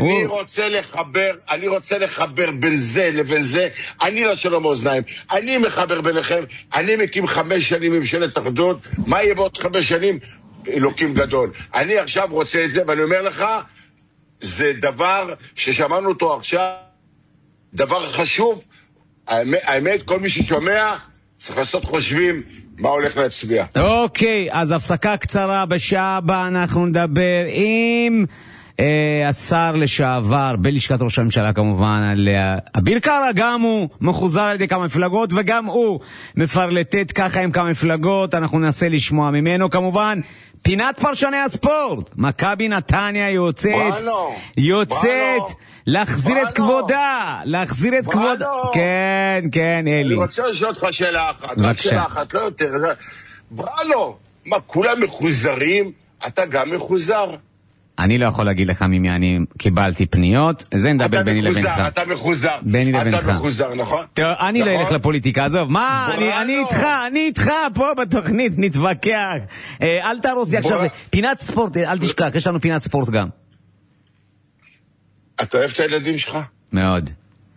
[SPEAKER 3] אני רוצה לחבר בין זה לבין זה. אני לשון המאזניים, אני מחבר ביניכם. אני מקים 5 שנים ממשלת אחדות. מה יהיה בעוד 5 שנים? אלוקים גדול. אני עכשיו רוצה את זה, ואני אומר לך, זה דבר ששמענו אותו עכשיו, דבר חשוב. האמת, כל מי ששומע צריך לעשות חושבים מה הולך להצביע.
[SPEAKER 2] אוקיי, אז הפסקה קצרה, בשעה הבאה אנחנו נדבר עם השר לשעבר בלשכת ראש הממשלה כמובן, על אביר קארה, גם הוא מחוזר על ידי כמה מפלגות וגם הוא מפרלטט ככה עם כמה מפלגות, אנחנו ננסה לשמוע ממנו כמובן. פינת פרשני הספורט, מכבי נתניה יוצאת להחזיר את כבודה, להחזיר את כבודה. כן, כן, אלי.
[SPEAKER 3] אני רוצה לשאול אותך שאלה אחת, רק שאלה אחת, לא יותר. בראנו, מה, כולם מחוזרים? אתה גם מחוזר?
[SPEAKER 2] אני לא יכול להגיד לך ממי אני קיבלתי פניות, זה נדבר ביני לבינך.
[SPEAKER 3] אתה מחוזר, אתה מחוזר, נכון?
[SPEAKER 2] אני לא אלך לפוליטיקה, עזוב, מה, אני איתך פה בתוכנית, נתווכח. אל תרוס לי עכשיו, פינת ספורט, אל תשכח, יש לנו פינת ספורט גם.
[SPEAKER 3] אתה אוהב את הילדים שלך?
[SPEAKER 2] מאוד.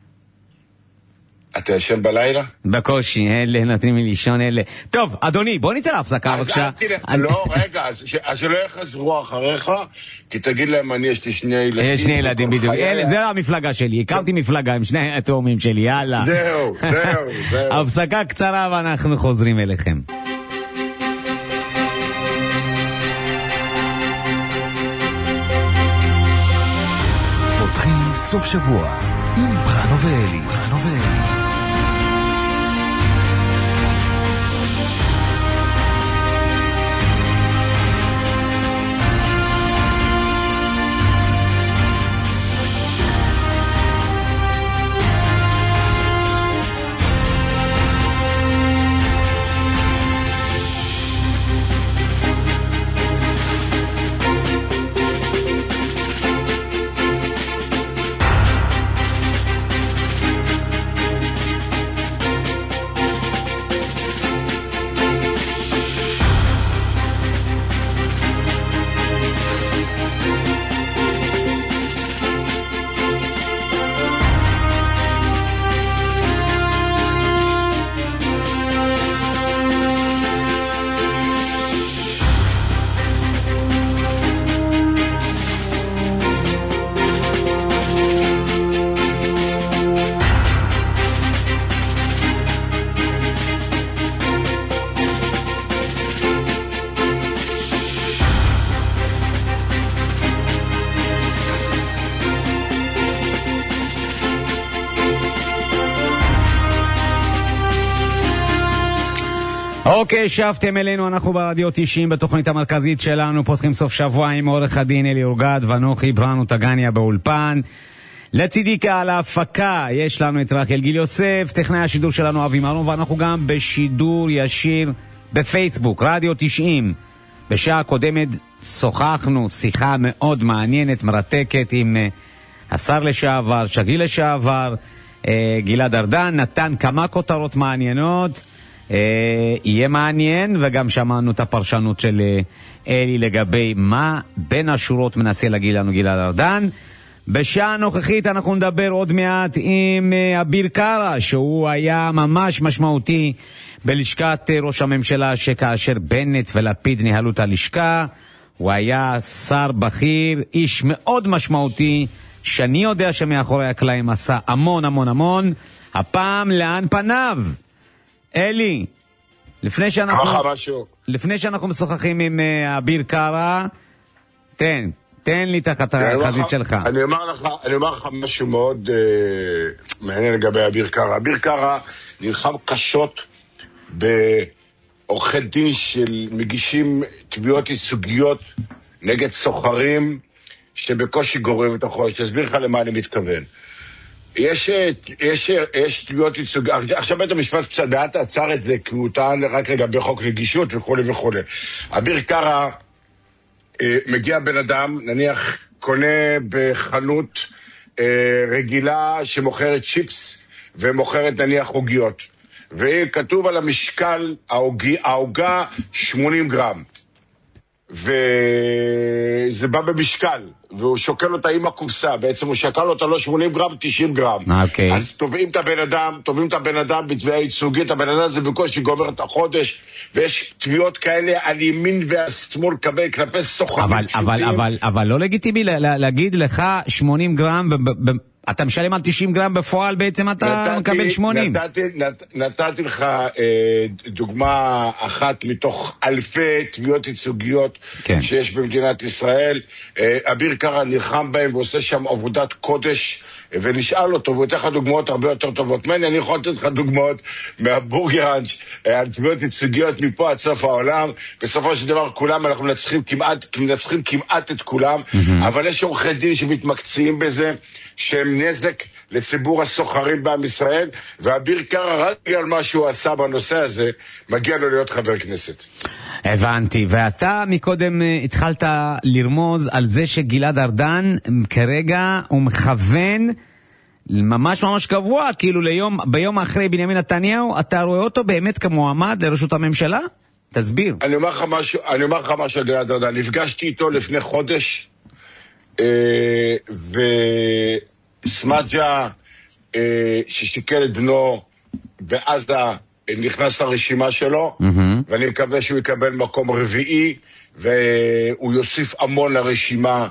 [SPEAKER 3] אתה ישן בלילה?
[SPEAKER 2] בקושי, אלה נותנים לי לישון אלה. טוב, אדוני, בוא ניתן להפסקה בבקשה.
[SPEAKER 3] לא, רגע, אז שלא יחזרו אחריך, כי תגיד להם, אני יש לי שני ילדים.
[SPEAKER 2] יש שני ילדים בדיוק, זה המפלגה שלי, הקמתי מפלגה עם שני התאומים שלי, יאללה.
[SPEAKER 3] זהו.
[SPEAKER 2] הפסקה קצרה ואנחנו חוזרים אליכם.
[SPEAKER 1] פותחים סוף שבוע עם ברנו ואלי.
[SPEAKER 2] אוקיי, שבתם אלינו, אנחנו ברדיו 90 בתוכנית המרכזית שלנו, פותחים סוף שבוע עם עורך הדין אלי אורגד ואנוכי ברנו טגניה באולפן. לצידי על ההפקה יש לנו את רחל גיל יוסף, טכנאי השידור שלנו אבי מרון, ואנחנו גם בשידור ישיר בפייסבוק, רדיו 90. בשעה הקודמת שוחחנו שיחה מאוד מעניינת, מרתקת עם השר לשעבר, שגריר לשעבר, גלעד ארדן, נתן כמה כותרות מעניינות, יהיה מעניין, וגם שמענו את הפרשנות של אלי לגבי מה בין השורות מנסה להגיד לנו גלעד ארדן. בשעה הנוכחית אנחנו נדבר עוד מעט עם אביר קארה, שהוא היה ממש משמעותי בלשכת ראש הממשלה, שכאשר בנט ולפיד ניהלו את הלשכה, הוא היה שר בכיר, איש מאוד משמעותי, שאני יודע שמאחורי הקלעים עשה המון המון המון. הפעם לאן פניו? אלי, לפני שאנחנו משוחחים עם אביר קארה, תן לי תחת החזית שלך.
[SPEAKER 3] אני אומר לך משהו מאוד מעניין לגבי אביר קארה. אביר קארה נלחם קשות בעורכי דין של מגישים תביעות ייצוגיות נגד סוחרים שבקושי גורם את החודש. תסביר לך למה אני מתכוון. יש תביעות ייצוג, עכשיו בית המשפט קצת מעט עצר את זה, כי הוא טען רק לגבי חוק נגישות וכו' וכו'. אביר קארה, מגיע בן אדם, נניח קונה בחנות רגילה שמוכרת צ'יפס ומוכרת נניח עוגיות, וכתוב על המשקל העוגה 80 גרם, וזה בא במשקל, והוא שוקל אותה עם הקופסה, בעצם הוא שקל אותה לא 80 גרם, 90 גרם.
[SPEAKER 2] Okay.
[SPEAKER 3] אז תובעים את הבן אדם בתביעה ייצוגית, הבן אדם זה בקושי גומר את החודש, ויש תביעות כאלה על ימין והשמאל כלפי סוחרים.
[SPEAKER 2] אבל לא לגיטימי להגיד לך 80 גרם אתה משלם על 90 גרם בפועל, בעצם אתה מקבל 80.
[SPEAKER 3] נתתי לך דוגמה אחת מתוך אלפי תביעות ייצוגיות שיש במדינת ישראל. אביר קארה נלחם בהם ועושה שם עבודת קודש, ונשאל אותו, והוא יותר לך דוגמאות הרבה יותר טובות ממני. אני יכול לתת לך דוגמאות מהבורגראנץ' על תביעות ייצוגיות מפה עד סוף העולם. בסופו של דבר כולם אנחנו מנצחים כמעט את כולם, אבל יש עורכי דין שמתמקצעים בזה, שהם נזק לציבור הסוחרים בעם ישראל, ואביר קארה רק על מה שהוא עשה בנושא הזה, מגיע לו להיות חבר כנסת.
[SPEAKER 2] הבנתי, ואתה מקודם התחלת לרמוז על זה שגלעד ארדן כרגע הוא מכוון ממש קבוע, כאילו ביום אחרי בנימין נתניהו, אתה רואה אותו באמת כמועמד לראשות הממשלה? תסביר.
[SPEAKER 3] אני אומר לך משהו על גלעד ארדן. נפגשתי איתו לפני חודש, וסמאג'ה ששיקל את בנו בעזה נכנס לרשימה שלו, ואני מקווה שהוא יקבל מקום רביעי, והוא יוסיף המון לרשימה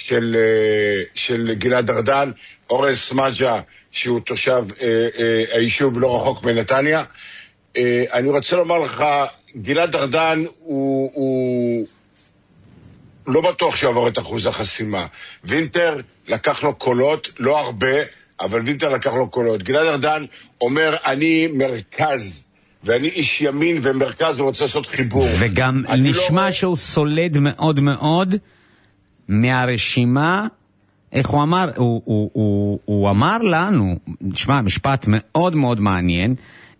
[SPEAKER 3] של גלעד ארדן. אורן סמאג'ה שהוא תושב היישוב לא רחוק מנתניה. אני רוצה לומר לך, גלעד ארדן הוא לא בטוח שעבור את אחוז החסימה. וינטר לקח לו קולות, לא הרבה, אבל וינטר לקח לו קולות. גלעד ארדן אומר, אני מרכז, ואני איש ימין ומרכז ורוצה לעשות חיבור.
[SPEAKER 2] וגם נשמע שהוא סולד מאוד מאוד מהרשימה. איך הוא אמר? הוא אמר לנו, נשמע, משפט מאוד מאוד מעניין,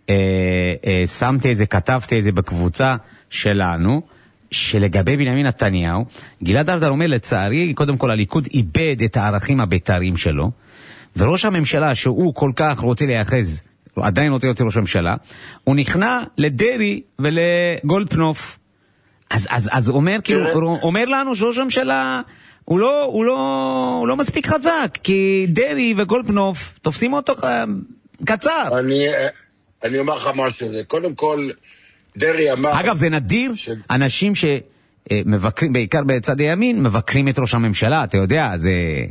[SPEAKER 2] שמתי את זה, כתבתי את זה בקבוצה שלנו, שלגבי בנימין נתניהו, גלעד ארדן אומר, לצערי, קודם כל הליכוד איבד את הערכים הבית"ריים שלו, וראש הממשלה שהוא כל כך רוצה להיאחז, עדיין רוצה להיות ראש הממשלה, הוא נכנע לדרי ולגולדפנוף. אז אומר, כאילו, אומר לנו שראש הממשלה הוא לא מספיק חזק, כי דרי וגולדפנוף תופסים אותו קצר.
[SPEAKER 3] אני אומר לך משהו, זה קודם כל דרי אמר...
[SPEAKER 2] אגב, זה נדיר, אנשים שמבקרים, בעיקר בצד הימין, מבקרים את ראש הממשלה, אתה יודע, זה...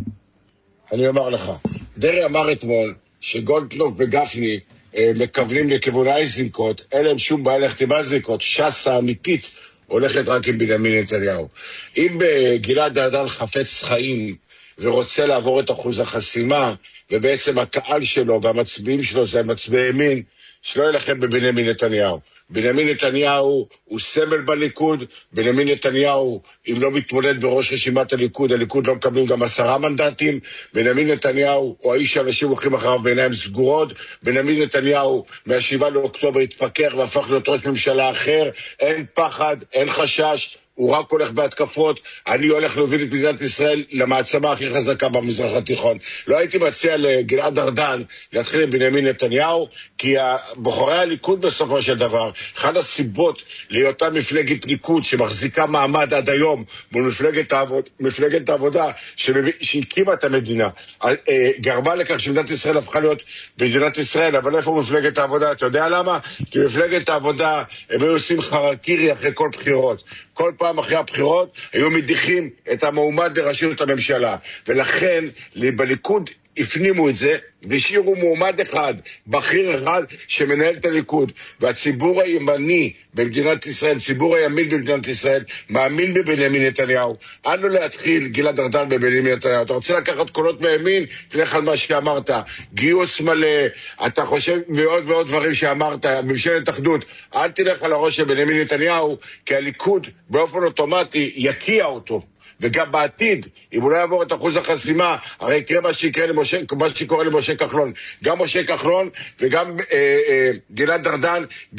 [SPEAKER 3] אני אומר לך, דרי אמר אתמול שגולדפנוף וגפני מכוונים לכיוון איזנקוט, אין להם שום בעיה ללכת עם איזנקוט, ש"ס האמיתית הולכת רק עם בנימין נתניהו. אם גלעד ארדן חפץ חיים ורוצה לעבור את אחוז החסימה, ובעצם הקהל שלו והמצביעים שלו זה מצביעי ימין, שלא ילכם בבנימין נתניהו. בנימין נתניהו הוא סמל בליכוד, בנימין נתניהו, אם לא מתמודד בראש רשימת הליכוד, הליכוד לא מקבלים גם 10 מנדטים, בנימין נתניהו הוא האיש שאנשים הולכים אחריו בעיניים סגורות, בנימין נתניהו מה7 לאוקטובר התפכח והפך להיות ראש ממשלה אחר, אין פחד, אין חשש, הוא רק הולך בהתקפות. אני הולך להוביל את מדינת ישראל למעצמה הכי חזקה במזרח התיכון. לא הייתי מציע לגלעד ארדן להתחיל עם בנימין נתניהו, כי בוחרי הליכוד בסופו של דבר, אחד הסיבות להיותה מפלגת ליכוד שמחזיקה מעמד עד היום מול מפלגת העבודה שהקימה את המדינה, גרמה לכך שמדינת ישראל הפכה להיות מדינת ישראל. אבל איפה מפלגת העבודה? אתה יודע למה? כי מפלגת העבודה הם היו עושים חרקירי אחרי כל בחירות. כל פעם אחרי הבחירות היו מדיחים את המועמד לראשות הממשלה, ולכן בליכוד הפנימו את זה והשאירו מועמד אחד, בכיר אחד שמנהל את הליכוד. והציבור הימני במדינת ישראל, ציבור הימין במדינת ישראל, מאמין בבנימין נתניהו. אנו להתחיל גלעד ארדן בבנימין נתניהו. אתה רוצה לקחת קולות מהימין? תלך על מה שאמרת, גיוס מלא, אתה חושב ועוד ועוד דברים שאמרת, ממשלת אחדות. אל תלך על הראש של בנימין נתניהו, כי הליכוד באופן אוטומטי יקיע אותו. וגם בעתיד, אם הוא לא יעבור את אחוז החסימה, הרי יקרה מה שקורה למשה כחלון. גם משה כחלון וגם גלעד ארדן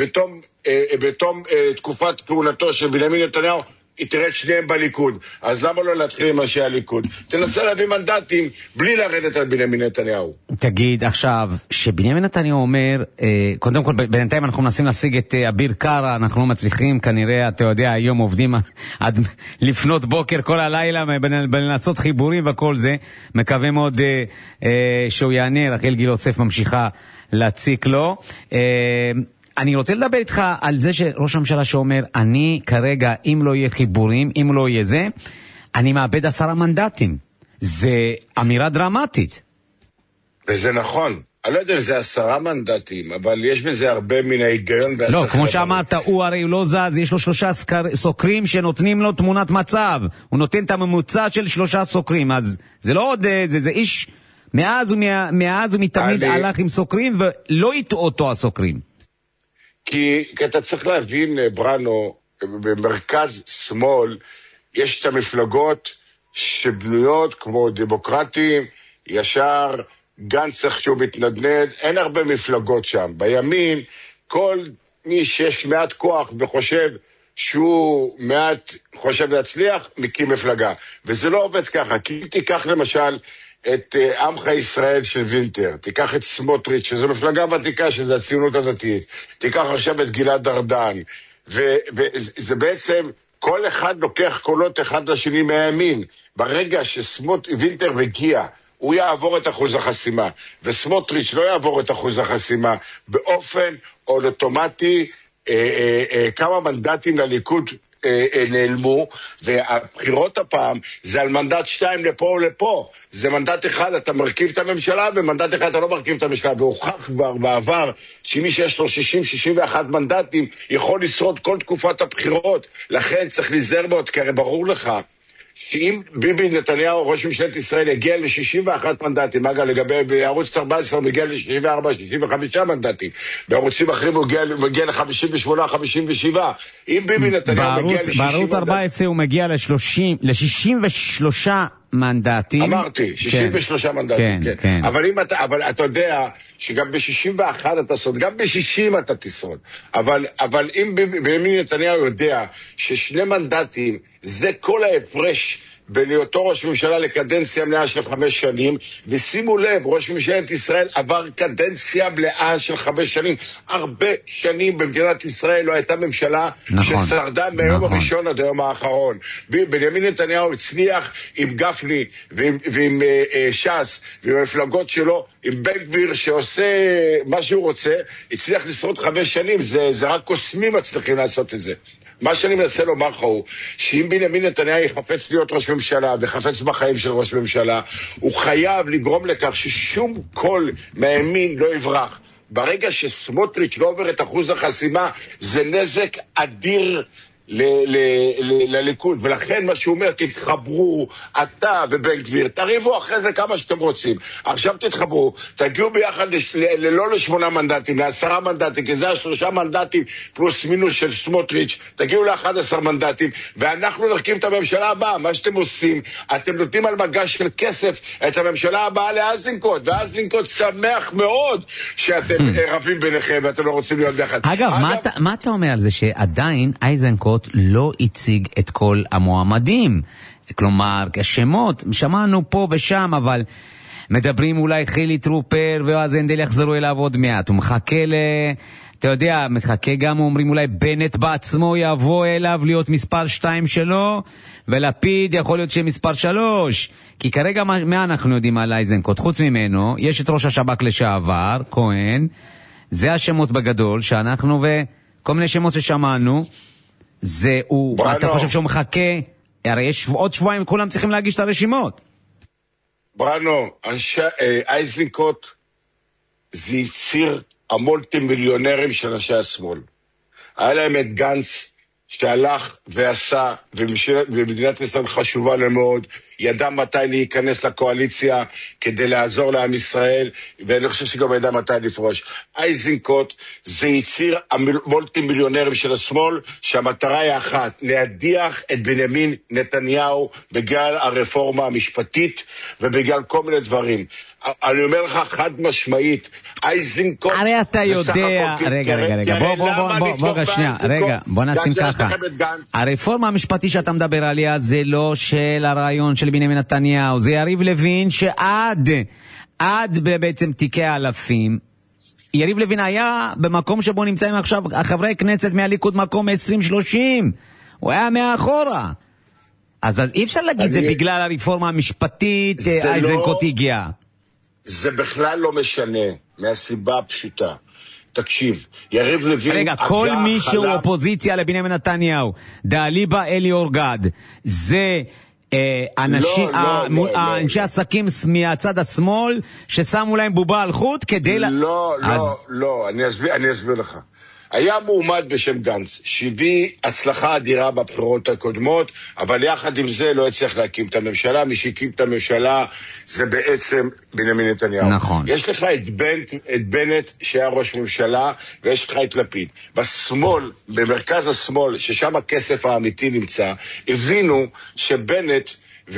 [SPEAKER 3] בתום תקופת כהונתו של בנימין נתניהו, תראה שניהם בליכוד. אז למה לא להתחיל עם אנשי הליכוד? תנסה להביא מנדטים בלי לרדת על בנימין נתניהו.
[SPEAKER 2] תגיד עכשיו, שבנימין נתניהו אומר, קודם כל בינתיים אנחנו מנסים להשיג את אביר קארה, אנחנו לא מצליחים, כנראה, אתה יודע, היום עובדים עד לפנות בוקר כל הלילה, בלנסות חיבורים וכל זה, מקווה מאוד שהוא יענה, רחל גילוצף ממשיכה להציק לו. אני רוצה לדבר איתך על זה שראש הממשלה שאומר, אני כרגע, אם לא יהיה חיבורים, אם לא יהיה זה, אני מאבד 10 מנדטים. זה אמירה דרמטית.
[SPEAKER 3] וזה נכון. אני לא יודע אם זה 10 מנדטים, אבל יש בזה הרבה מן ההיגיון.
[SPEAKER 2] לא, כמו שאמרת, הוא הרי לא זז, יש לו 3 סוקרים שנותנים לו תמונת מצב. הוא נותן את הממוצע של 3 סוקרים, אז זה לא עוד, זה איש, מאז ומתמיד הלך עם סוקרים, ולא יטעו אותו הסוקרים.
[SPEAKER 3] כי אתה צריך להבין, בראנו, במרכז שמאל, יש את המפלגות שבנויות כמו דמוקרטים, ישר, גנץ שהוא מתנדנד, אין הרבה מפלגות שם. בימין, כל מי שיש מעט כוח וחושב שהוא מעט חושב להצליח, מקים מפלגה. וזה לא עובד ככה, כי תיקח למשל את עמך ישראל של וינטר, תיקח את סמוטריץ', שזו מפלגה ותיקה, שזה הציונות הדתית, תיקח עכשיו את גלעד ארדן, וזה בעצם, כל אחד לוקח קולות אחד לשני מהימין. ברגע וינטר מגיע, הוא יעבור את אחוז החסימה, וסמוטריץ' לא יעבור את אחוז החסימה, באופן אוטומטי, כמה מנדטים לליכוד נעלמו, והבחירות הפעם זה על מנדט 2 לפה או לפה. זה מנדט אחד, אתה מרכיב את הממשלה, ומנדט אחד אתה לא מרכיב את הממשלה. והוכח כבר בעבר שמי שיש לו 60-61 מנדטים יכול לשרוד כל תקופת הבחירות. לכן צריך להיזהר מאוד, כי הרי ברור לך שאם ביבי נתניהו, ראש ממשלת ישראל, יגיע ל-61 מנדטים, אגב, לגבי בערוץ 14 הוא מגיע ל-64-65 מנדטים, בערוצים אחרים הוא מגיע ל-58-57. אם ביבי נתניהו מגיע ל-60
[SPEAKER 2] בערוץ 14 הוא מגיע ל-63 מנדטים.
[SPEAKER 3] אמרתי, 63 מנדטים, כן. אבל אתה יודע שגם ב-61 אתה שרוד, גם ב-60 אתה תשרוד. אבל אם ביבי נתניהו יודע ש2 מנדטים זה כל ההפרש בין אותו ראש ממשלה לקדנציה מלאה של 5 שנים, ושימו לב, ראש ממשלת ישראל עבר קדנציה מלאה של 5 שנים. הרבה שנים במדינת ישראל לא הייתה ממשלה ששרדה מהיום הראשון עד היום האחרון. בנימין נתניהו הצליח עם גפני ועם ש"ס ועם המפלגות שלו, עם בן גביר שעושה מה שהוא רוצה, הצליח לשרוד 5 שנים. זה רק קוסמים מצליחים לעשות את זה. מה שאני מנסה לומר לך הוא, שאם בנימין נתניהו יחפץ להיות ראש ממשלה וחפץ בחיים של ראש ממשלה, הוא חייב לגרום לכך ששום קול מהימין לא יברח. ברגע שסמוטריץ' לא עובר את אחוז החסימה, זה נזק אדיר לליכוד. ולכן מה שהוא אומר, תתחברו, אתה ובן גביר, תריבו אחרי זה כמה שאתם רוצים. עכשיו תתחברו, תגיעו ביחד לא ל8 מנדטים, ל10 מנדטים, כי זה 3 מנדטים פלוס מינוס של סמוטריץ', תגיעו ל11 מנדטים, ואנחנו נרכיב את הממשלה הבאה. מה שאתם עושים, אתם נותנים על מגש של כסף את הממשלה הבאה לאזנקוט, ואזנקוט שמח מאוד שאתם רבים ביניכם ואתם לא רוצים להיות ביחד.
[SPEAKER 2] אגב, מה אתה אומר על זה שעדיין אייזנקוט לא הציג את כל המועמדים? כלומר, השמות, שמענו פה ושם, אבל מדברים אולי חילי טרופר ואז הנדל יחזרו אליו עוד מעט. הוא מחכה אתה יודע, מחכה גם, אומרים אולי בנט בעצמו יבוא אליו להיות מספר 2 שלו, ולפיד יכול להיות שמספר 3. כי כרגע מה אנחנו יודעים על אייזנקוט? חוץ ממנו, יש את ראש השב"כ לשעבר, כהן, זה השמות בגדול שאנחנו וכל מיני שמות ששמענו. אתה חושב שהוא מחכה? הרי יש עוד שבועיים, כולם צריכים להגיש את הרשימות.
[SPEAKER 3] בראנו, אייזנקוט זה יציר המולטי מיליונרים של אנשי השמאל. היה להם את גנץ שהלך ועשה, ומדינת ישראל חשובה למאוד, ידע מתי להיכנס לקואליציה כדי לעזור לעם ישראל, ואני חושב שגם ידע מתי לפרוש. אייזנקוט זה יציר המולטי מיליונרים של השמאל, שהמטרה היא אחת, להדיח את בנימין נתניהו בגלל הרפורמה המשפטית ובגלל כל מיני דברים. אני אומר לך חד משמעית, אייזנקוט...
[SPEAKER 2] הרי אתה יודע... רגע, בוא נשים ככה. הרפורמה המשפטית שאתה מדבר עליה זה לא של הרעיון של בנימין נתניהו, זה יריב לוין שעד בעצם תיקי אלפים, יריב לוין היה במקום שבו נמצאים עכשיו חברי כנסת מהליכוד מקום 20-30, הוא היה מאחורה. אז אי אפשר להגיד זה בגלל הרפורמה המשפטית אייזנקוט הגיע. זה
[SPEAKER 3] בכלל לא משנה, מהסיבה הפשוטה. תקשיב, יריב לוין...
[SPEAKER 2] רגע, כל מי שהוא אופוזיציה לבנימין נתניהו, דאליבה אלי אורגד, זה אנשי עסקים מהצד השמאל ששמו להם בובה על חוט כדי...
[SPEAKER 3] לא, אני אסביר לך. היה מועמד בשם גנץ, שהביא הצלחה אדירה בבחירות הקודמות, אבל יחד עם זה לא הצליח להקים את הממשלה. מי שהקים את הממשלה זה בעצם בנימין נתניהו.
[SPEAKER 2] נכון.
[SPEAKER 3] יש לך את בנט שהיה ראש ממשלה, ויש לך את לפיד. בשמאל, במרכז השמאל, ששם הכסף האמיתי נמצא, הבינו שבנט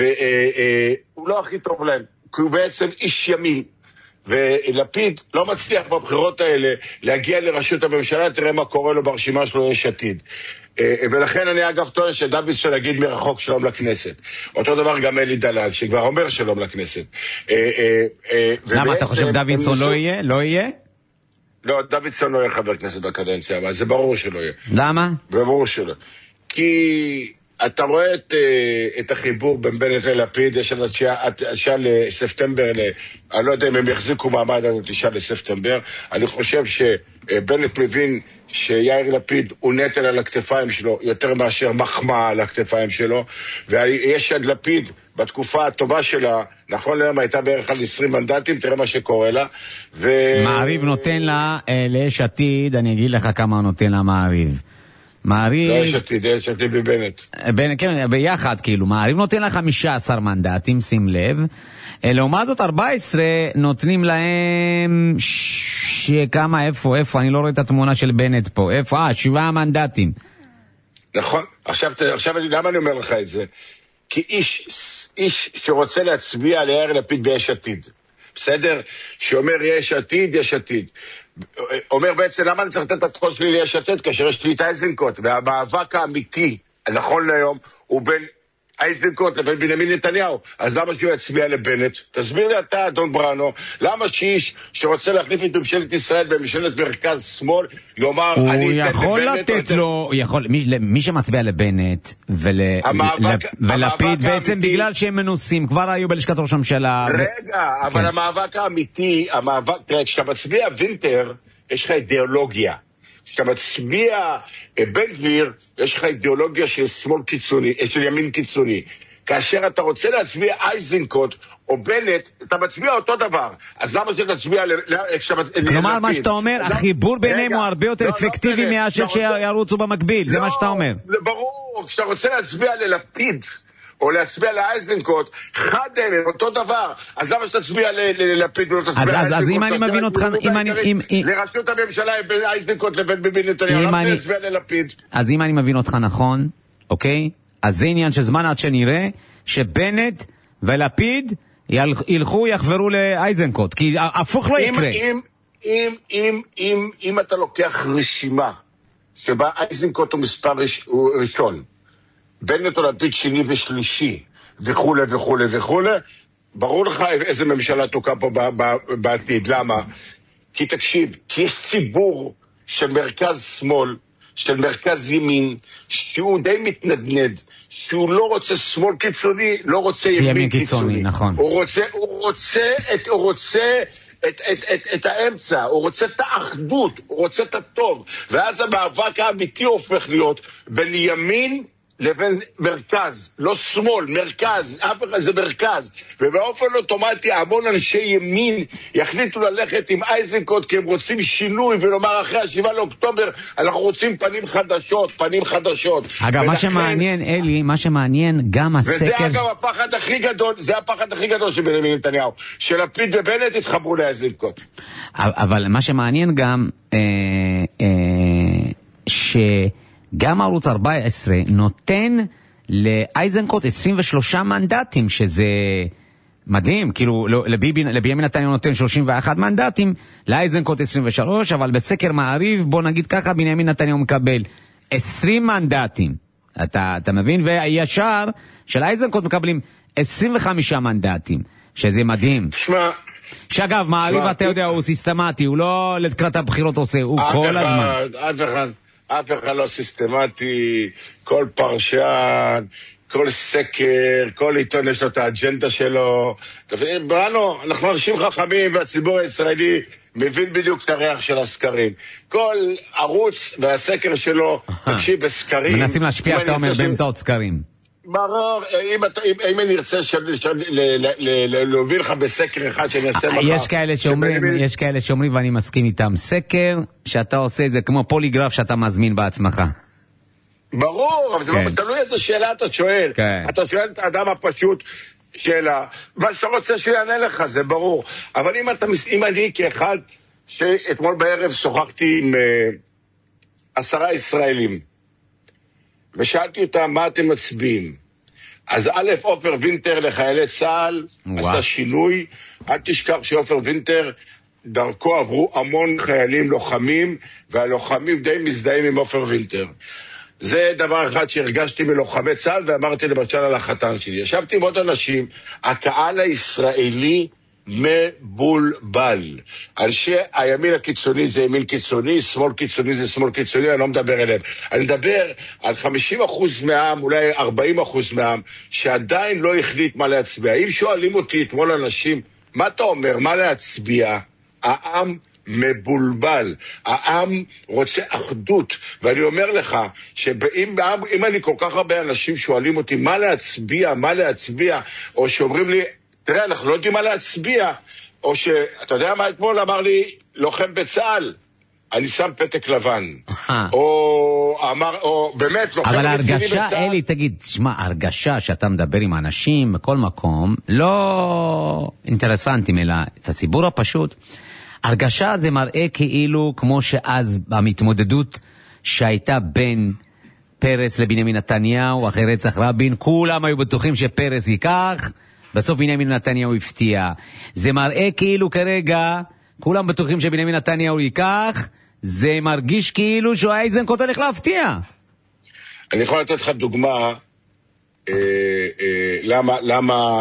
[SPEAKER 3] הוא לא הכי טוב להם, כי הוא בעצם איש ימין. ולפיד לא מצליח בבחירות האלה להגיע לראשות הממשלה. תראה מה קורה לו ברשימה שלו יש עתיד. ולכן אני אגב טוען שדוידסון יגיד מרחוק שלום לכנסת. אותו דבר גם אלי דלל שכבר אומר שלום לכנסת.
[SPEAKER 2] למה אתה חושב דוידסון לא יהיה?
[SPEAKER 3] לא, דוידסון לא יהיה חבר כנסת בקדנציה, אבל זה ברור שלא יהיה.
[SPEAKER 2] למה?
[SPEAKER 3] ברור שלא. כי אתה רואה את החיבור בין בנט ללפיד. יש עד 9 לספטמבר, אני לא יודע אם הם יחזיקו מעמד עד 9 לספטמבר. אני חושב שבנט מבין שיאיר לפיד הוא נטל על הכתפיים שלו יותר מאשר מחמאה על הכתפיים שלו, ויש עד לפיד בתקופה הטובה שלה, נכון למה הייתה בערך על 20 מנדטים, תראה מה שקורה לה.
[SPEAKER 2] מעריב נותן לה ליש עתיד, אני אגיד לך כמה הוא נותן לה מעריב. מעריב...
[SPEAKER 3] לא יש עתיד בבנט.
[SPEAKER 2] כן, ביחד כאילו. מעריב נותן לה 15 מנדטים, שים לב. לעומת זאת 14 נותנים להם כמה, איפה, אני לא רואה את התמונה של בנט פה. איפה? 7 מנדטים.
[SPEAKER 3] נכון. עכשיו למה אני אומר לך את זה? כי איש שרוצה להצביע על יאיר לפיד ביש עתיד, בסדר? שאומר יש עתיד, אומר בעצם למה אני צריך לתת את התחול שלי ליש עתיד כאשר יש לי את איזנקוט, והמאבק האמיתי הנכון להיום הוא בין איזנקוט לבין בנימין נתניהו. אז למה שהוא יצביע לבנט? תסביר לי אתה אדון בראנו, למה שאיש שרוצה להחליף את ממשלת ישראל בממשלת מרכז שמאל יאמר
[SPEAKER 2] הוא יכול לתת לו, מי שמצביע לבנט ולפיד בעצם בגלל שהם מנוסים כבר היו בלשכת ראש הממשלה.
[SPEAKER 3] רגע, אבל המאבק האמיתי, תראה, כשאתה מצביע וינטר יש לך אידיאולוגיה. כשאתה מצביע בן גביר, יש לך אידיאולוגיה של שמאל קיצוני, של ימין קיצוני. כאשר אתה רוצה להצביע איזנקוט או בנט, אתה מצביע אותו דבר. אז למה שתצביע
[SPEAKER 2] כלומר, מה שאתה אומר, החיבור ביניהם הוא הרבה יותר אפקטיבי מאשר שירוצו במקביל, זה מה שאתה אומר.
[SPEAKER 3] ברור, כשאתה רוצה להצביע ללפיד, או להצביע לאיזנקוט, חד הם, אותו דבר. אז למה שתצביע ללפיד ולא תצביע לאיזנקוט?
[SPEAKER 2] אז אם אני מבין אותך...
[SPEAKER 3] לראשות הממשלה בין איזנקוט לבין ביבי נתניהו, למה תצביע ללפיד?
[SPEAKER 2] אז אם אני מבין אותך נכון, אוקיי? אז זה עניין של זמן עד שנראה שבנט ולפיד ילכו, יחברו לאיזנקוט, כי הפוך לא יקרה.
[SPEAKER 3] אם אתה לוקח רשימה שבה איזנקוט הוא מספר ראשון, בנט או לפיד שני ושלישי, וכו' וכו' וכו', ברור לך איזה ממשלה תוקע פה בעתיד. למה? כי תקשיב, כי יש ציבור של מרכז שמאל, של מרכז ימין, שהוא די מתנדנד, שהוא לא רוצה שמאל קיצוני, לא רוצה ימין קיצוני.
[SPEAKER 2] נכון.
[SPEAKER 3] הוא רוצה את האמצע, הוא רוצה את האחדות, הוא רוצה את הטוב, ואז המאבק האמיתי הופך להיות בין ימין לבין מרכז, לא שמאל, מרכז, אף אחד זה מרכז, ובאופן אוטומטי המון אנשי ימין יחליטו ללכת עם איזנקוט כי הם רוצים שינוי ולומר אחרי 7 לאוקטובר אנחנו רוצים פנים חדשות.
[SPEAKER 2] אגב, מה שמעניין, אלי, מה שמעניין גם הסקר...
[SPEAKER 3] וזה אגב הפחד הכי גדול, זה הפחד הכי גדול של בנימין נתניהו, שלפיד ובנט יתחברו לאיזנקוט.
[SPEAKER 2] אבל מה שמעניין גם גם ערוץ 14 נותן לאיזנקוט 23 מנדטים, שזה מדהים, כאילו לבימין נתניהו נותן 31 מנדטים, לאיזנקוט 23, אבל בסקר מעריב, בוא נגיד ככה, בנימין נתניהו מקבל 20 מנדטים, אתה מבין? והישר של איזנקוט מקבלים 25 מנדטים, שזה מדהים.
[SPEAKER 3] תשמע,
[SPEAKER 2] שאגב, מעריב אתה יודע, הוא סיסטמטי, הוא לא לקראת הבחירות עושה, הוא כל הזמן.
[SPEAKER 3] אף אחד לא סיסטמטי, כל פרשן, כל סקר, כל עיתון יש לו את האג'נדה שלו. בראנו, אנחנו אנשים חכמים והציבור הישראלי מבין בדיוק את הריח של הסקרים. כל ערוץ והסקר שלו, תקשיב בסקרים.
[SPEAKER 2] מנסים להשפיע, אתה אומר, באמצעות סקרים.
[SPEAKER 3] ברור, אם אני ארצה להוביל לך בסקר אחד שאני אעשה מחר.
[SPEAKER 2] יש כאלה שאומרים, ואני מסכים איתם, סקר שאתה עושה את זה כמו פוליגרף שאתה מזמין בעצמך.
[SPEAKER 3] ברור, אבל זה לא תלוי איזה שאלה אתה שואל. אתה שואל את האדם הפשוט שאלה, מה שאתה רוצה שהוא יענה לך, זה ברור. אבל אם אני כאחד שאתמול בערב שוחחתי עם 10 ישראלים, ושאלתי אותם מה אתם מצביעים. אז א', עופר וינטר לחיילי צה"ל עשה שינוי. אל תשכח שעופר וינטר דרכו עברו המון חיילים לוחמים, והלוחמים די מזדהים עם עופר וינטר. זה דבר אחד שהרגשתי מלוחמי צה"ל, ואמרתי למשל על החתן שלי. ישבתי עם עוד אנשים, הקהל הישראלי מבולבל. אנשי הימין הקיצוני זה ימין קיצוני, שמאל קיצוני זה שמאל קיצוני, אני לא מדבר אליהם. אני מדבר על 50% מהעם, אולי 40% מהעם, שעדיין לא החליט מה להצביע. אם שואלים אותי אתמול אנשים, מה אתה אומר, מה להצביע? העם מבולבל. העם רוצה אחדות. ואני אומר לך, שאם אני כל כך הרבה אנשים שואלים אותי, מה להצביע, או שאומרים לי, תראה, אנחנו לא יודעים מה להצביע, או שאתה יודע מה אתמול אמר לי, לוחם בצה"ל, אני שם פתק לבן. או באמת, לוחם
[SPEAKER 2] אבל
[SPEAKER 3] רציני בצה"ל.
[SPEAKER 2] הרגשה, אלי, תגיד, תשמע, הרגשה שאתה מדבר עם אנשים בכל מקום, לא אינטרסנטים, אלא את הציבור הפשוט, הרגשה זה מראה כאילו, כמו שאז במתמודדות שהייתה בין פרס לבנימין נתניהו, אחרי רצח רבין, כולם היו בטוחים שפרס ייקח, בסוף בנימין נתניהו הפתיע. זה מראה כאילו כרגע, כולם בטוחים שבנימין נתניהו ייקח, זה מרגיש כאילו שאייזנקוט הולך להפתיע.
[SPEAKER 3] אני יכול לתת לך דוגמה, למה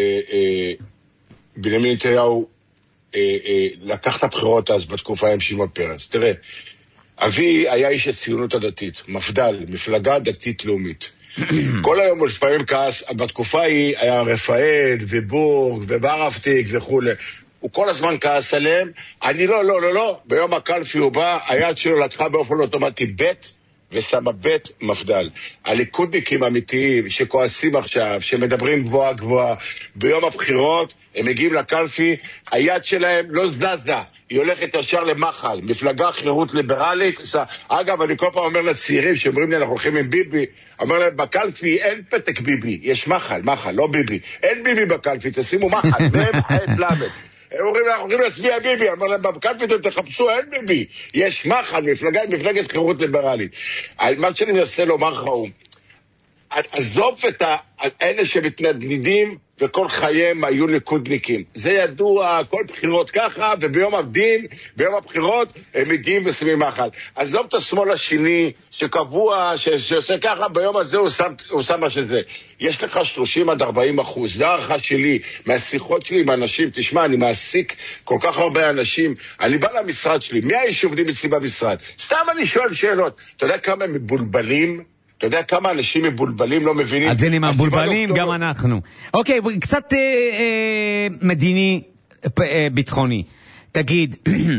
[SPEAKER 3] בנימין נתניהו לקח את הבחירות אז בתקופה עם שמעון פרס. תראה, אבי היה איש הציונות הדתית, מפד"ל, מפלגה דתית לאומית. כל היום לפעמים כעס, בתקופה היא היה רפאל ובורג וברפטיק וכו'. הוא כל הזמן כעס עליהם. אני לא, ביום הקלפי הוא בא, היד שלו לקחה באופן אוטומטי בית, ושמה בית מפד"ל. הליכודניקים אמיתיים שכועסים עכשיו, שמדברים גבוהה גבוהה, ביום הבחירות הם מגיעים לקלפי, היד שלהם לא זזה, היא הולכת ישר למחל, מפלגה חירות ליברלית. אגב, אני כל פעם אומר לצעירים שאומרים לי, אנחנו הולכים עם ביבי, אומר להם, בקלפי אין פתק ביבי, יש מחל, לא ביבי. אין ביבי בקלפי, תשימו מחל, מהם למד. הם אומרים, אנחנו הולכים להצביע ביבי, אומר להם, בקלפי תחפשו, אין ביבי, יש מחל, מפלגת חירות ליברלית. מה שאני מנסה לומר לך הוא, עזוב את האלה שמתנדנדים וכל חייהם היו ליכודניקים. זה ידוע, כל בחירות ככה, וביום הדין, ביום הבחירות, הם מגיעים ושמים מחל. עזוב את השמאל השני, שקבוע, שעושה ככה, ביום הזה הוא שם מה שזה. יש לך 30-40%, זה הערכה שלי, מהשיחות שלי עם אנשים. תשמע, אני מעסיק כל כך הרבה אנשים, אני בא למשרד שלי, 100 איש עובדים אצלי במשרד. סתם אני שואל שאלות, אתה יודע כמה הם מבולבלים? אתה יודע כמה אנשים מבולבלים לא מבינים?
[SPEAKER 2] אז הנה, מבולבלים גם אנחנו. אוקיי, קצת מדיני, ביטחוני. תגיד,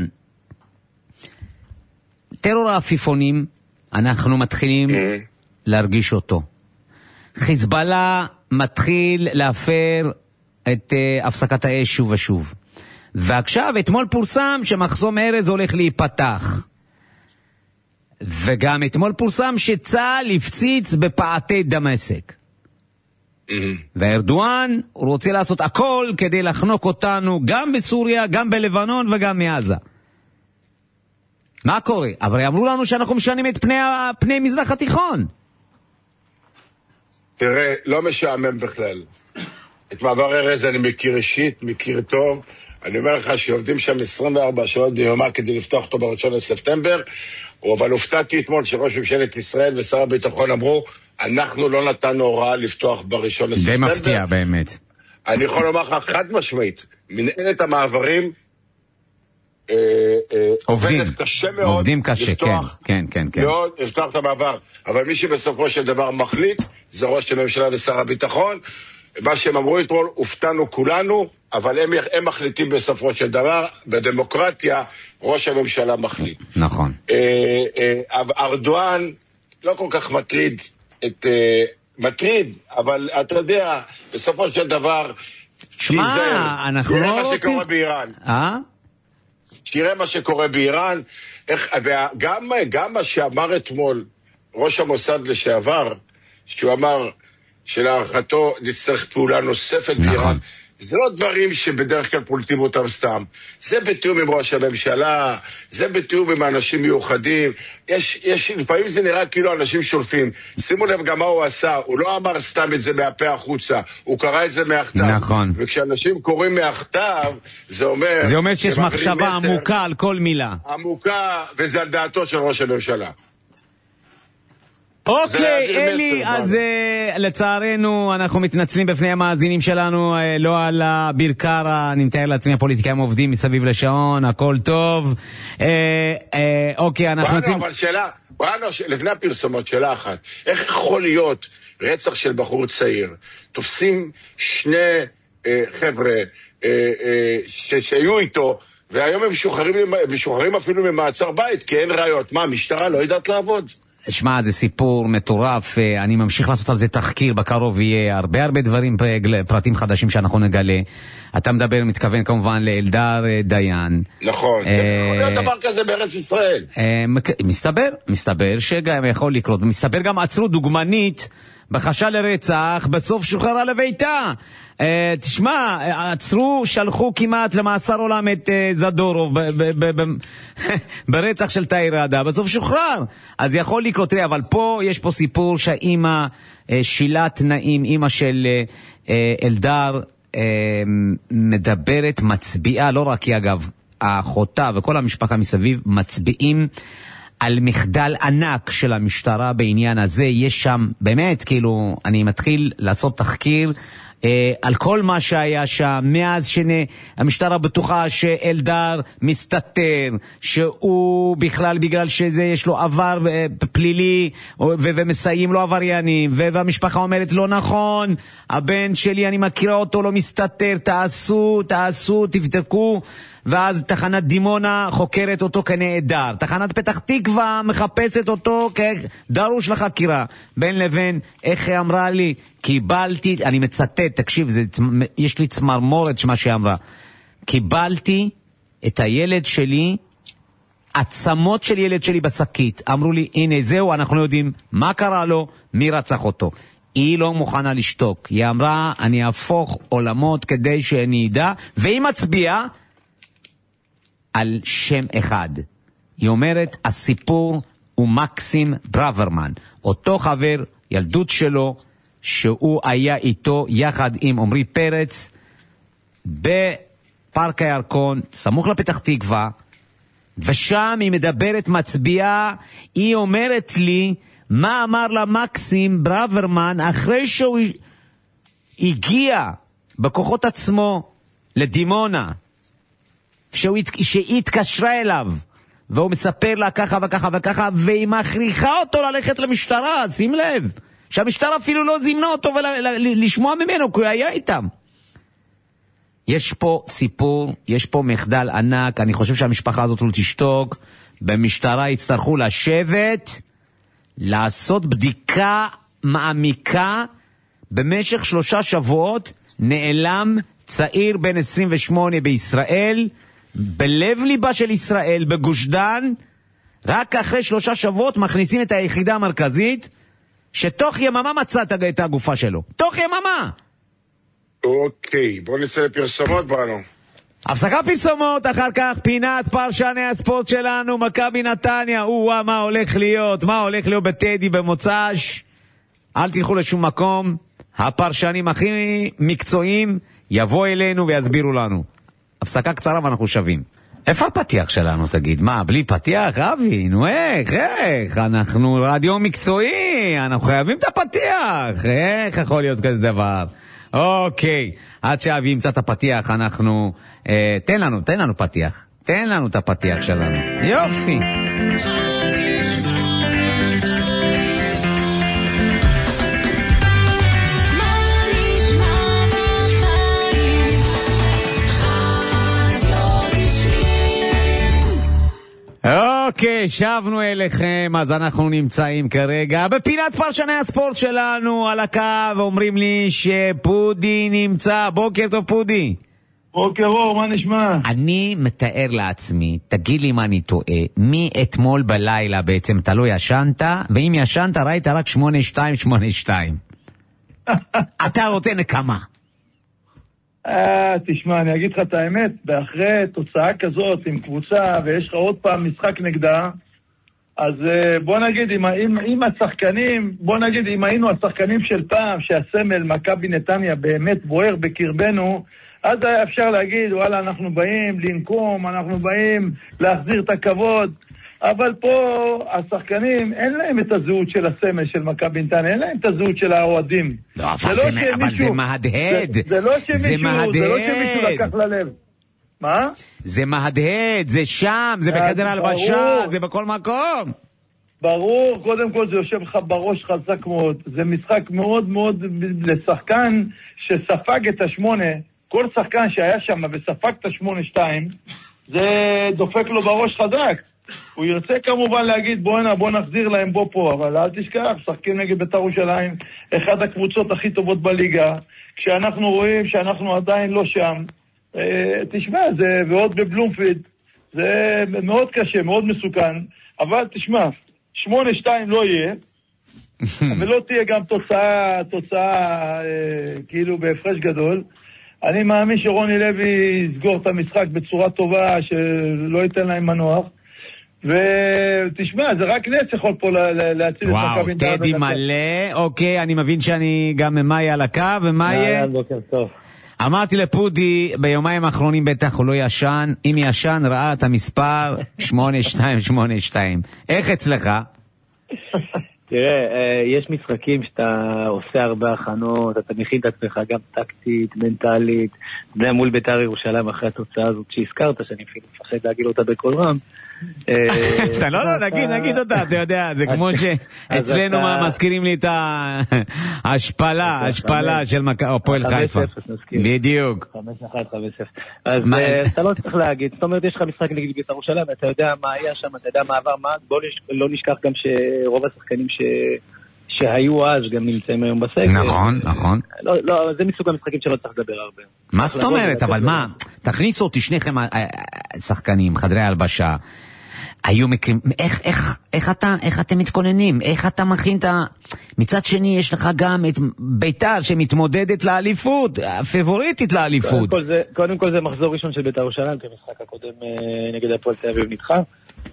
[SPEAKER 2] טרור העפיפונים, אנחנו מתחילים להרגיש אותו. חיזבאללה מתחיל להפר את הפסקת האש שוב ושוב. ועכשיו, אתמול פורסם שמחסום ארז הולך להיפתח. וגם אתמול פורסם שצה"ל הפציץ בפאתי דמשק. וארדואן הוא רוצה לעשות הכל כדי לחנוק אותנו גם בסוריה, גם בלבנון וגם מעזה. מה קורה? אבל אמרו לנו שאנחנו משנים את פני מזרח התיכון.
[SPEAKER 3] תראה, לא משעמם בכלל. את מעבר ארז אני מכיר אישית, מכיר טוב. אני אומר לך שעובדים שם 24 שעות ביומה כדי לפתוח אותו ב1 לספטמבר, אבל הופתעתי אתמול שראש ממשלת ישראל ושר הביטחון אמרו, אנחנו לא נתנו הוראה לפתוח ב1 לספטמבר.
[SPEAKER 2] זה מפתיע באמת.
[SPEAKER 3] אני יכול לומר לך חד משמעית, מנהלת המעברים עובדת קשה מאוד.
[SPEAKER 2] עובדים קשה, כן.
[SPEAKER 3] מאוד לפתוח את המעבר, אבל מי שבסופו של דבר מחליט, זה ראש הממשלה ושר הביטחון. מה שהם אמרו אתמול, הופתענו כולנו, אבל הם מחליטים בסופו של דבר, בדמוקרטיה, ראש הממשלה מחליט.
[SPEAKER 2] נכון.
[SPEAKER 3] ארדואן לא כל כך מטריד את מטריד, אבל אתה יודע, בסופו של דבר,
[SPEAKER 2] שמע, אנחנו לא רוצים...
[SPEAKER 3] תראה מה שקורה באיראן. תראה מה שקורה באיראן, גם מה שאמר אתמול ראש המוסד לשעבר, שהוא אמר שלהערכתו נצטרך פעולה נוספת באיראן, זה לא דברים שבדרך כלל פולטים אותם סתם. זה בתיאום עם ראש הממשלה, זה בתיאום עם אנשים מיוחדים. לפעמים זה נראה כאילו אנשים שולפים. שימו לב גם מה הוא עשה. הוא לא אמר סתם את זה מהפה החוצה. הוא קרא את זה מהכתב.
[SPEAKER 2] נכון.
[SPEAKER 3] וכשאנשים קוראים מהכתב, זה אומר
[SPEAKER 2] שיש מחשבה עמוקה על כל מילה.
[SPEAKER 3] עמוקה, וזה על דעתו של ראש הממשלה.
[SPEAKER 2] אוקיי, אלי, אז לצערנו אנחנו מתנצלים בפני המאזינים שלנו, לא על הברכרה, אני מתאר לעצמי הפוליטיקאים עובדים מסביב לשעון, הכל טוב. אוקיי, אנחנו נצאים...
[SPEAKER 3] אבל שאלה, לפני הפרסומות, שאלה אחת, איך יכול להיות רצח של בחור צעיר? תופסים שני חבר'ה שהיו איתו, והיום הם משוחררים אפילו ממעצר בית, כי אין ראיות. מה, המשטרה לא יודעת לעבוד?
[SPEAKER 2] שמע, זה סיפור מטורף, אני ממשיך לעשות על זה תחקיר, בקרוב יהיה הרבה דברים, פרטים חדשים שאנחנו נגלה. אתה מתכוון כמובן לאלדר דיין.
[SPEAKER 3] נכון, יכול להיות דבר כזה בארץ ישראל.
[SPEAKER 2] מסתבר שגם יכול לקרות, מסתבר גם עצרו דוגמנית בחשד לרצח, בסוף שוחררה לביתה. תשמע, עצרו, שלחו כמעט למאסר עולם את זדורוב ברצח של תאירדה, בסוף שוחרר. אז יכול לקרות, אבל פה יש פה סיפור שהאימא שילת נעים, אימא של אלדר מדברת, מצביעה, לא רק היא אגב, האחותה וכל המשפחה מסביב מצביעים על מחדל ענק של המשטרה בעניין הזה. יש שם באמת, כאילו, אני מתחיל לעשות תחקיר על כל מה שהיה שם, מאז שהמשטרה בטוחה שאלדר מסתתר, שהוא בכלל בגלל שזה יש לו עבר פלילי ומסייעים לו עבריינים, והמשפחה אומרת לא נכון, הבן שלי אני מכירה אותו, לא מסתתר, תעשו, תבדקו. ואז תחנת דימונה חוקרת אותו כנעדר, תחנת פתח תקווה מחפשת אותו כדרוש לחקירה. בין לבין, איך היא אמרה לי, קיבלתי, אני מצטט, תקשיב, יש לי צמרמורת מה שאמרה, קיבלתי את הילד שלי, עצמות של ילד שלי בשקית. אמרו לי, הנה זהו, אנחנו לא יודעים מה קרה לו, מי רצח אותו. היא לא מוכנה לשתוק, היא אמרה, אני אהפוך עולמות כדי שאני ידע, והיא מצביעה על שם אחד. היא אומרת, הסיפור הוא מקסים ברוורמן, אותו חבר ילדות שלו, שהוא היה איתו יחד עם עמרי פרץ בפארק הירקון, סמוך לפתח תקווה, ושם היא מדברת, מצביעה, היא אומרת לי מה אמר לה מקסים ברוורמן אחרי שהוא הגיע בכוחות עצמו לדימונה, שהיא התקשרה אליו, והוא מספר לה ככה וככה וככה, והיא מכריחה אותו ללכת למשטרה. שים לב שהמשטרה אפילו לא זימנה אותו ולשמוע ממנו, כי הוא היה איתם. יש פה סיפור, יש פה מחדל ענק. אני חושב שהמשפחה הזאת לא תשתוק, במשטרה יצטרכו לשבת, לעשות בדיקה מעמיקה. במשך 3 שבועות נעלם צעיר בן 28 בישראל, בלב ליבה של ישראל, בגוש דן. רק אחרי 3 שבועות מכניסים את היחידה המרכזית, שתוך יממה מצאת את הגופה שלו. תוך יממה.
[SPEAKER 3] אוקיי, בוא נצא לפרסומות בנו.
[SPEAKER 2] הפסקה פרסומות, אחר כך פינת פרשני הספורט שלנו, מכבי נתניה. מה הולך להיות? מה הולך להיות בטדי במוצ"ש? אל תלכו לשום מקום. הפרשנים הכי מקצועיים יבוא אלינו ויסבירו לנו. הפסקה קצרה ואנחנו שווים. איפה הפתיח שלנו, תגיד? מה, בלי פתיח, אבי? נו, איך? אנחנו רדיו מקצועי, אנחנו חייבים את הפתיח. איך יכול להיות כזה דבר? אוקיי, עד שאבי ימצא את הפתיח, אנחנו... תן לנו פתיח. תן לנו את הפתיח שלנו. יופי. אוקיי, שבנו אליכם, אז אנחנו נמצאים כרגע בפינת פרשני הספורט שלנו על הקו, ואומרים לי שפודי נמצא. בוקר טוב פודי.
[SPEAKER 5] בוקר אור, מה נשמע?
[SPEAKER 2] אני מתאר לעצמי, תגיד לי מה אני טועה, מאתמול בלילה בעצם אתה לא ישנת, ואם ישנת ראית רק 8282. אתה רוצה נקמה.
[SPEAKER 5] תשמע, אני אגיד לך את האמת, באחרי תוצאה כזאת עם קבוצה ויש לך עוד פעם משחק נגדה, אז בוא נגיד, אם השחקנים, בוא נגיד, אם היינו השחקנים של פעם, שהסמל מכבי נתניה באמת בוער בקרבנו, אז היה אפשר להגיד, וואלה, אנחנו באים לנקום, אנחנו באים להחזיר את הכבוד, אבל פה השחקנים, אין להם את הזהות של הסמל של מכבי נתניה, אין להם את הזהות של האוהדים.
[SPEAKER 2] לא, אבל זה מהדהד.
[SPEAKER 5] זה לא שמישהו לקח ללב. מה?
[SPEAKER 2] זה מהדהד, זה שם, זה בחדר הלבשה, זה בכל מקום.
[SPEAKER 5] ברור, קודם כל זה יושב לך בראש חזק מאוד. זה משחק מאוד מאוד לשחקן שספג את השמונה, כל שחקן שהיה שם וספג את ה8-2, זה דופק לו בראש חזק. הוא ירצה כמובן להגיד בוא נחזיר להם פה, אבל אל תשכח, שחקים נגד בית"ר ירושלים, אחד הקבוצות הכי טובות בליגה, כשאנחנו רואים שאנחנו עדיין לא שם, תשמע, זה ועוד בבלומפילד, זה מאוד קשה, מאוד מסוכן, אבל תשמע, 8-2 לא יהיה, ולא תהיה גם תוצאה כאילו בהפרש גדול. אני מאמין שרוני לוי יסגור את המשחק בצורה טובה, שלא ייתן להם מנוח, ותשמע, זה רק נץ יכול פה להציל את מכבי נתניה.
[SPEAKER 2] וואו, טדי מלא. אוקיי, אני מבין שאני גם מאי על הקו, ומאי?
[SPEAKER 5] בוקר טוב.
[SPEAKER 2] אמרתי לפודי, ביומיים האחרונים בטח הוא לא ישן, אם ישן ראה את המספר 8282. איך אצלך?
[SPEAKER 6] תראה, יש משחקים שאתה עושה הרבה הכנות, אתה מכין את עצמך גם טקטית, מנטלית, מול בית"ר ירושלים אחרי התוצאה הזאת שהזכרת, שאני מפחד להגיד אותה בכל רם.
[SPEAKER 2] אתה לא, נגיד אותה, אתה יודע, זה כמו שאצלנו מזכירים לי את ההשפלה של הפועל חיפה. בדיוק.
[SPEAKER 6] 5-1, 5-0. אז אתה לא צריך להגיד, זאת אומרת, יש לך משחק נגד בית"ר ירושלים, אתה יודע מה היה שם, אתה יודע מה עבר, בוא לא נשכח גם שרוב השחקנים שהיו אז גם נמצאים היום בסגל.
[SPEAKER 2] נכון.
[SPEAKER 6] לא, זה מסוג המשחקים שלא צריך לדבר הרבה.
[SPEAKER 2] מה זאת אומרת? אבל מה? תכניסו אותי שניכם שחקנים, חדרי הלבשה. היו מקרים, איך אתם מתכוננים? איך אתה מכין את מצד שני יש לך גם את בית"ר שמתמודדת לאליפות, הפבוריטית לאליפות.
[SPEAKER 6] קודם כל זה מחזור ראשון של בית"ר ירושלים, כי המשחק הקודם נגד הפועל תל אביב נדחה.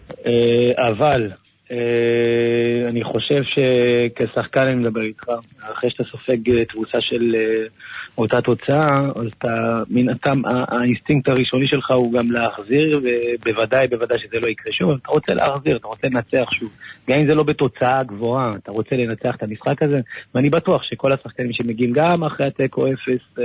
[SPEAKER 6] אבל אני חושב שכשחקן אני מדבר איתך, אחרי שאתה סופג תבוסה של אותה תוצאה, אז אתה, מן הטעם, האינסטינקט הראשוני שלך הוא גם להחזיר, ובוודאי שזה לא יקרה שוב, אתה רוצה להחזיר, אתה רוצה לנצח שוב. גם אם זה לא בתוצאה גבוהה, אתה רוצה לנצח את המשחק הזה, ואני בטוח שכל השחקנים שמגיעים גם אחרי התיקו 0,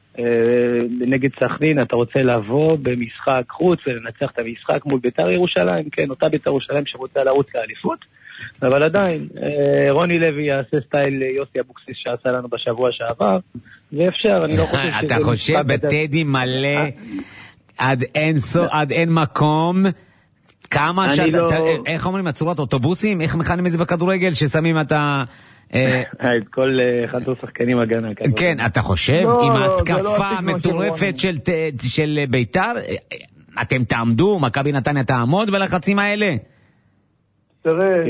[SPEAKER 6] נגד סכנין, אתה רוצה לבוא במשחק חוץ ולנצח את המשחק מול בית"ר ירושלים, כן, אותה בית"ר ירושלים שרוצה לרוץ לאליפות, אבל עדיין, רוני לוי יעשה סטייל יוסי אבוקסיס שעשה לנו בשבוע שעבר, ואפשר, אני לא חושב שזה...
[SPEAKER 2] אתה חושב בטדי מלא עד אין מקום, כמה איך אומרים, הצורת אוטובוסים, איך מכנים את זה בכדורגל, ששמים את ה...
[SPEAKER 6] את כל אחד השחקנים הגנה.
[SPEAKER 2] כן, אתה חושב, עם ההתקפה המטורפת של בית"ר, אתם תעמדו, מכבי נתניה תעמוד בלחצים האלה?
[SPEAKER 5] תראה,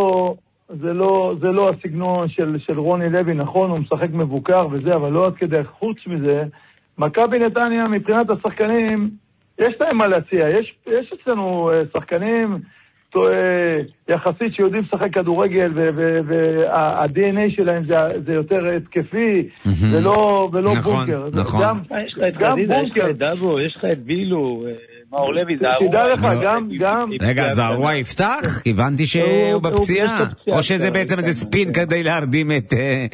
[SPEAKER 5] זה לא הסגנון של רוני לוי, נכון, הוא משחק מבוקר וזה, אבל לא עד כדי. חוץ מזה, מכבי נתניה מבחינת השחקנים, יש להם מה להציע, יש אצלנו שחקנים יחסית שיודעים לשחק כדורגל, וה-DNA שלהם זה יותר התקפי, ולא בונקר.
[SPEAKER 2] נכון.
[SPEAKER 6] יש לך את חזיזה, יש לך את דאבו, יש לך את בילו, מאור לוי, זערורה.
[SPEAKER 5] תדע לך, גם...
[SPEAKER 2] רגע, זערורה יפתח? הבנתי שהוא בפציעה? או שזה בעצם איזה ספין כדי להרדים את...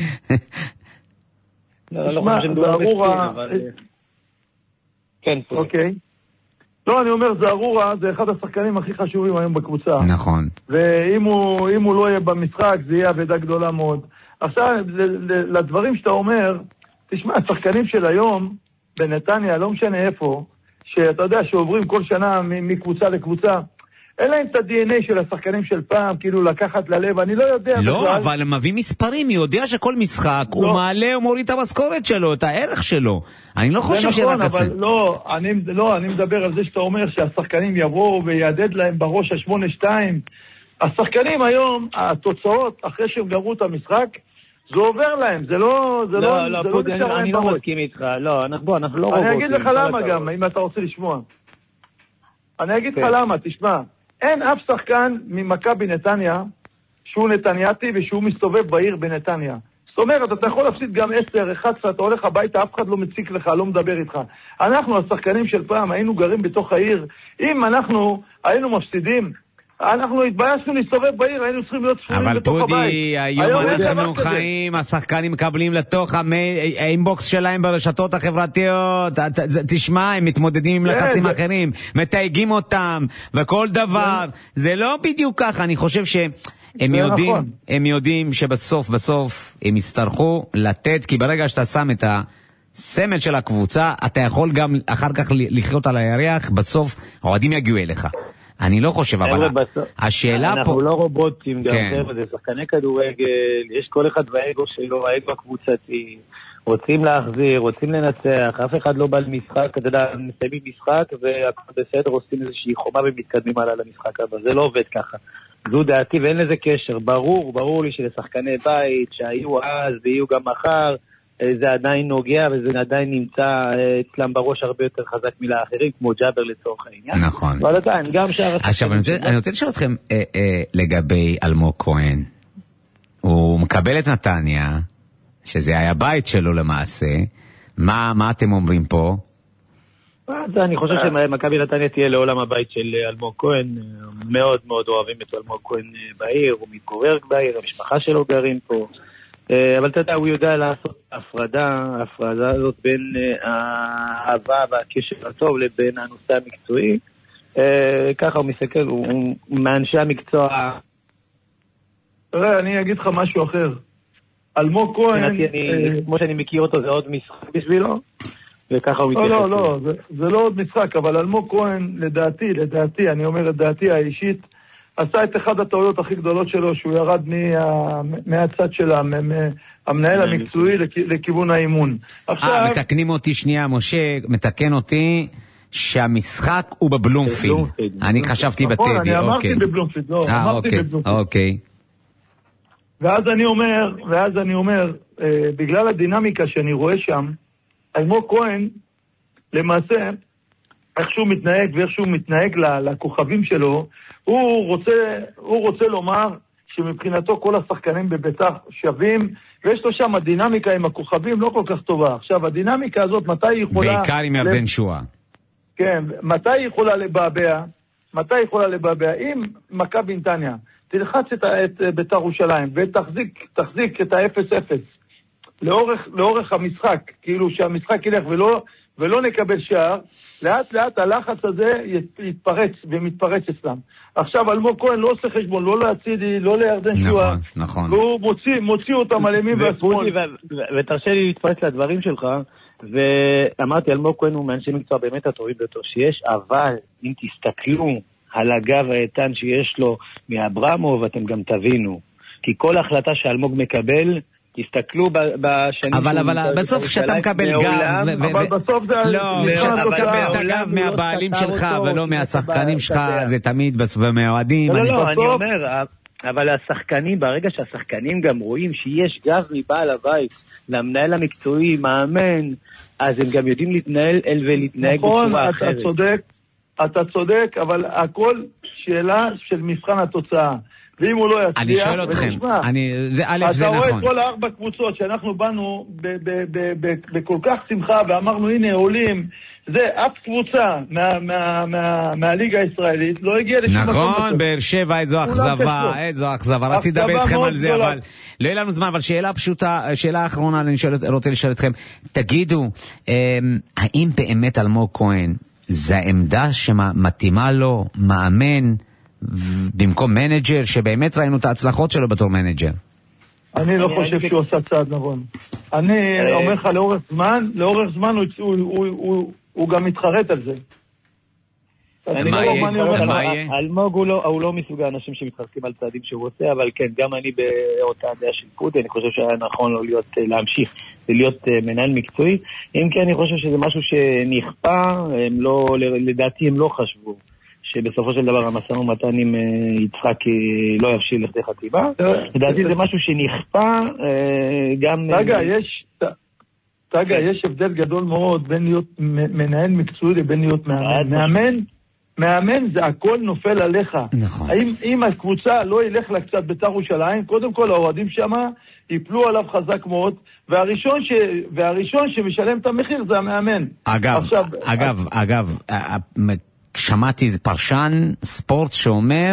[SPEAKER 6] לא חושב שמדובר בספין, אבל... כן,
[SPEAKER 5] אוקיי. לא, אני אומר, זערורה זה אחד השחקנים הכי חשובים היום בקבוצה.
[SPEAKER 2] נכון.
[SPEAKER 5] ואם הוא לא יהיה במשחק, זה יהיה עבודה גדולה מאוד. עכשיו, לדברים שאתה אומר, תשמע, השחקנים של היום, בנתניה, לא משנה איפה, שאתה יודע שעוברים כל שנה מקבוצה לקבוצה, אין להם את ה-DNA של השחקנים של פעם, כאילו לקחת ללב, אני לא יודע.
[SPEAKER 2] לא,
[SPEAKER 5] בכלל.
[SPEAKER 2] אבל הם מביא מספרים, היא יודע שכל משחק הוא מעלה ומוריד את המשכורת שלו, את הערך שלו. אני לא חושב שרק
[SPEAKER 5] זה. אבל אני מדבר על זה שאתה אומר שהשחקנים יבואו ויעדד להם בראש ה-8-2. השחקנים היום, התוצאות, אחרי שהם גמרו את המשחק, זה עובר להם, זה לא
[SPEAKER 6] אני לא מסכים איתך, אנחנו לא רובוטים.
[SPEAKER 5] אני אגיד לך למה גם, אם אתה רוצה לשמוע. אני אגיד לך למה, תשמע. אין אף שחקן ממכבי נתניה שהוא נתניאתי ושהוא מסתובב בעיר בנתניה. זאת אומרת, אתה יכול להפסיד גם 10, 11, אתה הולך הביתה, אף אחד לא מציק לך, לא מדבר איתך. אנחנו, השחקנים של פעם, היינו גרים בתוך העיר. אם אנחנו היינו מפסידים, אנחנו התביישנו להסתובב בעיר, היינו צריכים להיות ספורים בתוך הבית.
[SPEAKER 2] אבל פודי, היום אנחנו חיים, השחקנים מקבלים לתוך האינבוקס שלהם ברשתות החברתיות, תשמע, הם מתמודדים עם לחצים אחרים, מתייגים אותם, וכל דבר, זה לא בדיוק ככה, אני חושב הם יודעים שבסוף הם יצטרכו לתת, כי ברגע שאתה שם את הסמל של הקבוצה, אתה יכול גם אחר כך לחיות על הירח, בסוף העודים יגיעו אליך. אני לא חושב, אבל השאלה פה...
[SPEAKER 6] אנחנו לא רובוטים גם, זה שחקני כדורגל, יש כל אחד באגו שלו, האגו הקבוצתי, רוצים להחזיר, רוצים לנצח, אף אחד לא בא למשחק, אתה יודע, מסיימים משחק, והכל בסדר, עושים איזושהי חומה ומתקדמים עליה למשחק הבא, זה לא עובד ככה. זו דעתי ואין לזה קשר, ברור לי שלשחקני בית, שהיו אז ויהיו גם מחר, זה עדיין נוגע וזה עדיין נמצא אצלם בראש הרבה יותר חזק מלאחרים, כמו ג'אבר לצורך העניין.
[SPEAKER 2] נכון.
[SPEAKER 6] אבל עדיין, גם שער...
[SPEAKER 2] עכשיו, אני רוצה לשאול אתכם לגבי אלמוג כהן. הוא מקבל את נתניה, שזה היה בית שלו למעשה. מה אתם אומרים פה?
[SPEAKER 6] אני חושב שמכבי נתניה תהיה לעולם הבית של אלמוג כהן. מאוד מאוד אוהבים את אלמוג כהן בעיר, הוא מתגורר בעיר, המשפחה שלו גרים פה. אבל אתה יודע, הוא יודע לעשות ההפרדה הזאת בין האהבה והקשר הטוב לבין הנושא המקצועי. ככה הוא מסתכל, הוא מאנשי המקצוע.
[SPEAKER 5] תראה, אני אגיד לך משהו אחר. אלמוג כהן...
[SPEAKER 6] כמו שאני מכיר אותו, זה עוד משחק בשבילו, וככה הוא מתייחס.
[SPEAKER 5] לא, זה לא עוד משחק, אבל אלמוג כהן, לדעתי, אני אומר את דעתי האישית, עשה את אחד הטעויות הכי גדולות שלו, שהוא ירד מהצד של המנהל המקצועי לכיוון האימון.
[SPEAKER 2] מתקנים אותי שנייה, משה, מתקן אותי שהמשחק הוא בבלומפילד. אני חשבתי בטדי, אוקיי.
[SPEAKER 5] אני אמרתי בבלומפילד, לא, אמרתי בבלומפילד.
[SPEAKER 2] אוקיי.
[SPEAKER 5] ואז אני אומר, בגלל הדינמיקה שאני רואה שם, אלמוג כהן, למעשה, איך שהוא מתנהג ואיך שהוא מתנהג לכוכבים שלו, הוא רוצה לומר שמבחינתו כל השחקנים בבית"ר שווים, ויש לו שם הדינמיקה עם הכוכבים לא כל כך טובה. עכשיו, הדינמיקה הזאת, מתי היא יכולה...
[SPEAKER 2] בעיקר עם ירדן שועה.
[SPEAKER 5] כן, מתי היא יכולה לבעבע? אם מכבי נתניה תלחץ את בית"ר ירושלים ותחזיק את ה-0-0 לאורך המשחק, כאילו שהמשחק ילך ולא נקבל שער, לאט לאט הלחץ הזה יתפרץ ומתפרץ אצלם. עכשיו אלמוג כהן לא עושה חשבון, לא להצידי, לא לירדן שועה.
[SPEAKER 2] נכון.
[SPEAKER 5] והוא מוציא אותם על ימין והשמאל.
[SPEAKER 6] ותרשה לי להתפרץ לדברים שלך, ואמרתי אלמוג כהן הוא מאנשי מקצוע באמת הטובים ביותר שיש, אבל אם תסתכלו על הגב האיתן שיש לו מאברמוב, אתם גם תבינו. כי כל החלטה שאלמוג מקבל, תסתכלו בשנים...
[SPEAKER 2] אבל בסוף כשאתה מקבל גב...
[SPEAKER 5] אבל בסוף זה...
[SPEAKER 2] לא, כשאתה מקבל את הגב מהבעלים שלך ולא מהשחקנים שלך, זה תמיד מהאוהדים.
[SPEAKER 6] לא, אני אומר, אבל השחקנים, ברגע שהשחקנים גם רואים שיש גב מבעל הבית, למנהל המקצועי, מאמן, אז הם גם יודעים להתנהל ולהתנהג בצורה אחרת.
[SPEAKER 5] אתה צודק, אבל הכל שאלה של מבחן התוצאה. ואם הוא לא יצליח...
[SPEAKER 2] אני שואל אתכם, זה נכון.
[SPEAKER 5] אתה רואה כל 4 קבוצות שאנחנו באנו בכל כך שמחה ואמרנו הנה עולים, זה אף קבוצה מהליגה הישראלית לא הגיעה לשום מקום.
[SPEAKER 2] נכון, באר שבע, איזו אכזבה, רציתי לדבר איתכם על זה, אבל לא יהיה לנו זמן, אבל שאלה פשוטה, שאלה אחרונה, אני רוצה לשאול אתכם, תגידו, האם באמת אלמוג כהן, זה העמדה שמתאימה לו, מאמן, במקום מנג'ר, שבאמת ראינו את ההצלחות שלו בתור מנג'ר?
[SPEAKER 5] אני לא חושב שהוא עושה צעד נכון. אני אומר לך, לאורך זמן הוא גם מתחרט על זה.
[SPEAKER 6] אלמוג הוא לא מסוג האנשים שמתחזקים על צעדים שהוא רוצה, אבל כן, גם אני באותה דעה של פודי, אני חושב שהיה נכון לו להמשיך ולהיות מנהל מקצועי, אם כי אני חושב שזה משהו שנכפה, לדעתי הם לא חשבו שבסופו של דבר המשא ומתן עם יצחק לא יבשיל לכדי חתימה, לדעתי זה משהו שנכפה גם...
[SPEAKER 5] יש הבדל גדול מאוד בין להיות מנהל מקצועי לבין להיות מאמן. מאמן זה הכל נופל עליך.
[SPEAKER 2] נכון.
[SPEAKER 5] אם הקבוצה לא ילך לה קצת בית"ר ירושלים, קודם כל האוהדים שם ייפלו עליו חזק מאוד, והראשון שמשלם את המחיר זה המאמן.
[SPEAKER 2] אגב, שמעתי פרשן ספורט שאומר,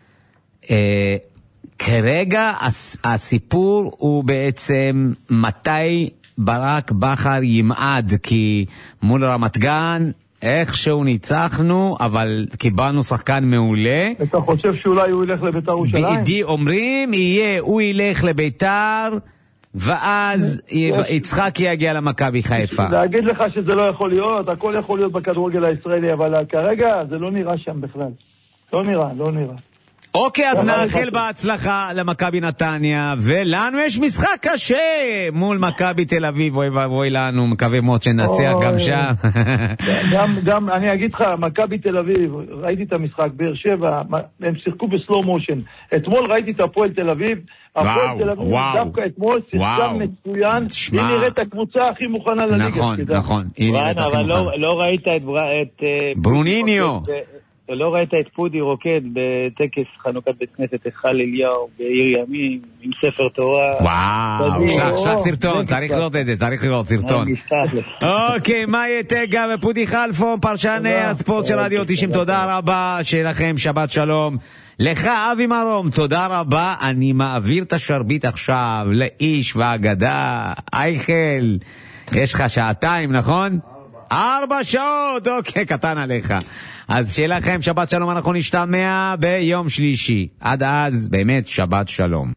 [SPEAKER 2] כרגע הסיפור הוא בעצם מתי ברק בכר ימעד, כי מול רמת גן איכשהו ניצחנו, אבל קיבלנו שחקן מעולה.
[SPEAKER 5] אתה חושב שאולי הוא ילך לבית"ר ירושלים?
[SPEAKER 2] אומרים, הוא ילך לבית"ר, ואז יצחק יגיע למכבי חיפה.
[SPEAKER 5] להגיד לך שזה לא יכול להיות, הכל יכול להיות בכדורגל הישראלי, אבל כרגע זה לא נראה שם בכלל. לא נראה.
[SPEAKER 2] אוקיי, אז נאחל בהצלחה למכבי נתניה, ולנו יש משחק קשה מול מכבי תל אביב, אוי לנו, מקווה מאוד שנצח גם שם.
[SPEAKER 5] גם, אני אגיד לך, מכבי תל אביב, ראיתי את המשחק, באר שבע, הם שיחקו בסלו מושן. אתמול ראיתי את הפועל תל אביב, הפועל תל אביב דווקא אתמול שיחקה מצוין, היא נראית הקבוצה הכי מוכנה לליגה.
[SPEAKER 2] נכון.
[SPEAKER 6] אבל לא ראית את
[SPEAKER 2] ברוניניו.
[SPEAKER 6] לא ראית את פודי רוקד בטקס חנוכת בית כנסת היכל אליהו בעיר ימים עם ספר תורה.
[SPEAKER 2] וואו, שלח סרטון, צריך לראות סרטון. אוקיי, מאיה תגה ופודי חלפון, פרשני הספורט של רדיו 90, תודה רבה, שיהיה לכם שבת שלום. לך אבי מרום, תודה רבה. אני מעביר את השרביט עכשיו לאיש והאגדה אייכל. יש לך שעתיים, נכון? 4 שעות, אוקיי, קטן עליך. אז שיהיה לכם שבת שלום, אנחנו נשתמע ביום שלישי. עד אז, באמת, שבת שלום.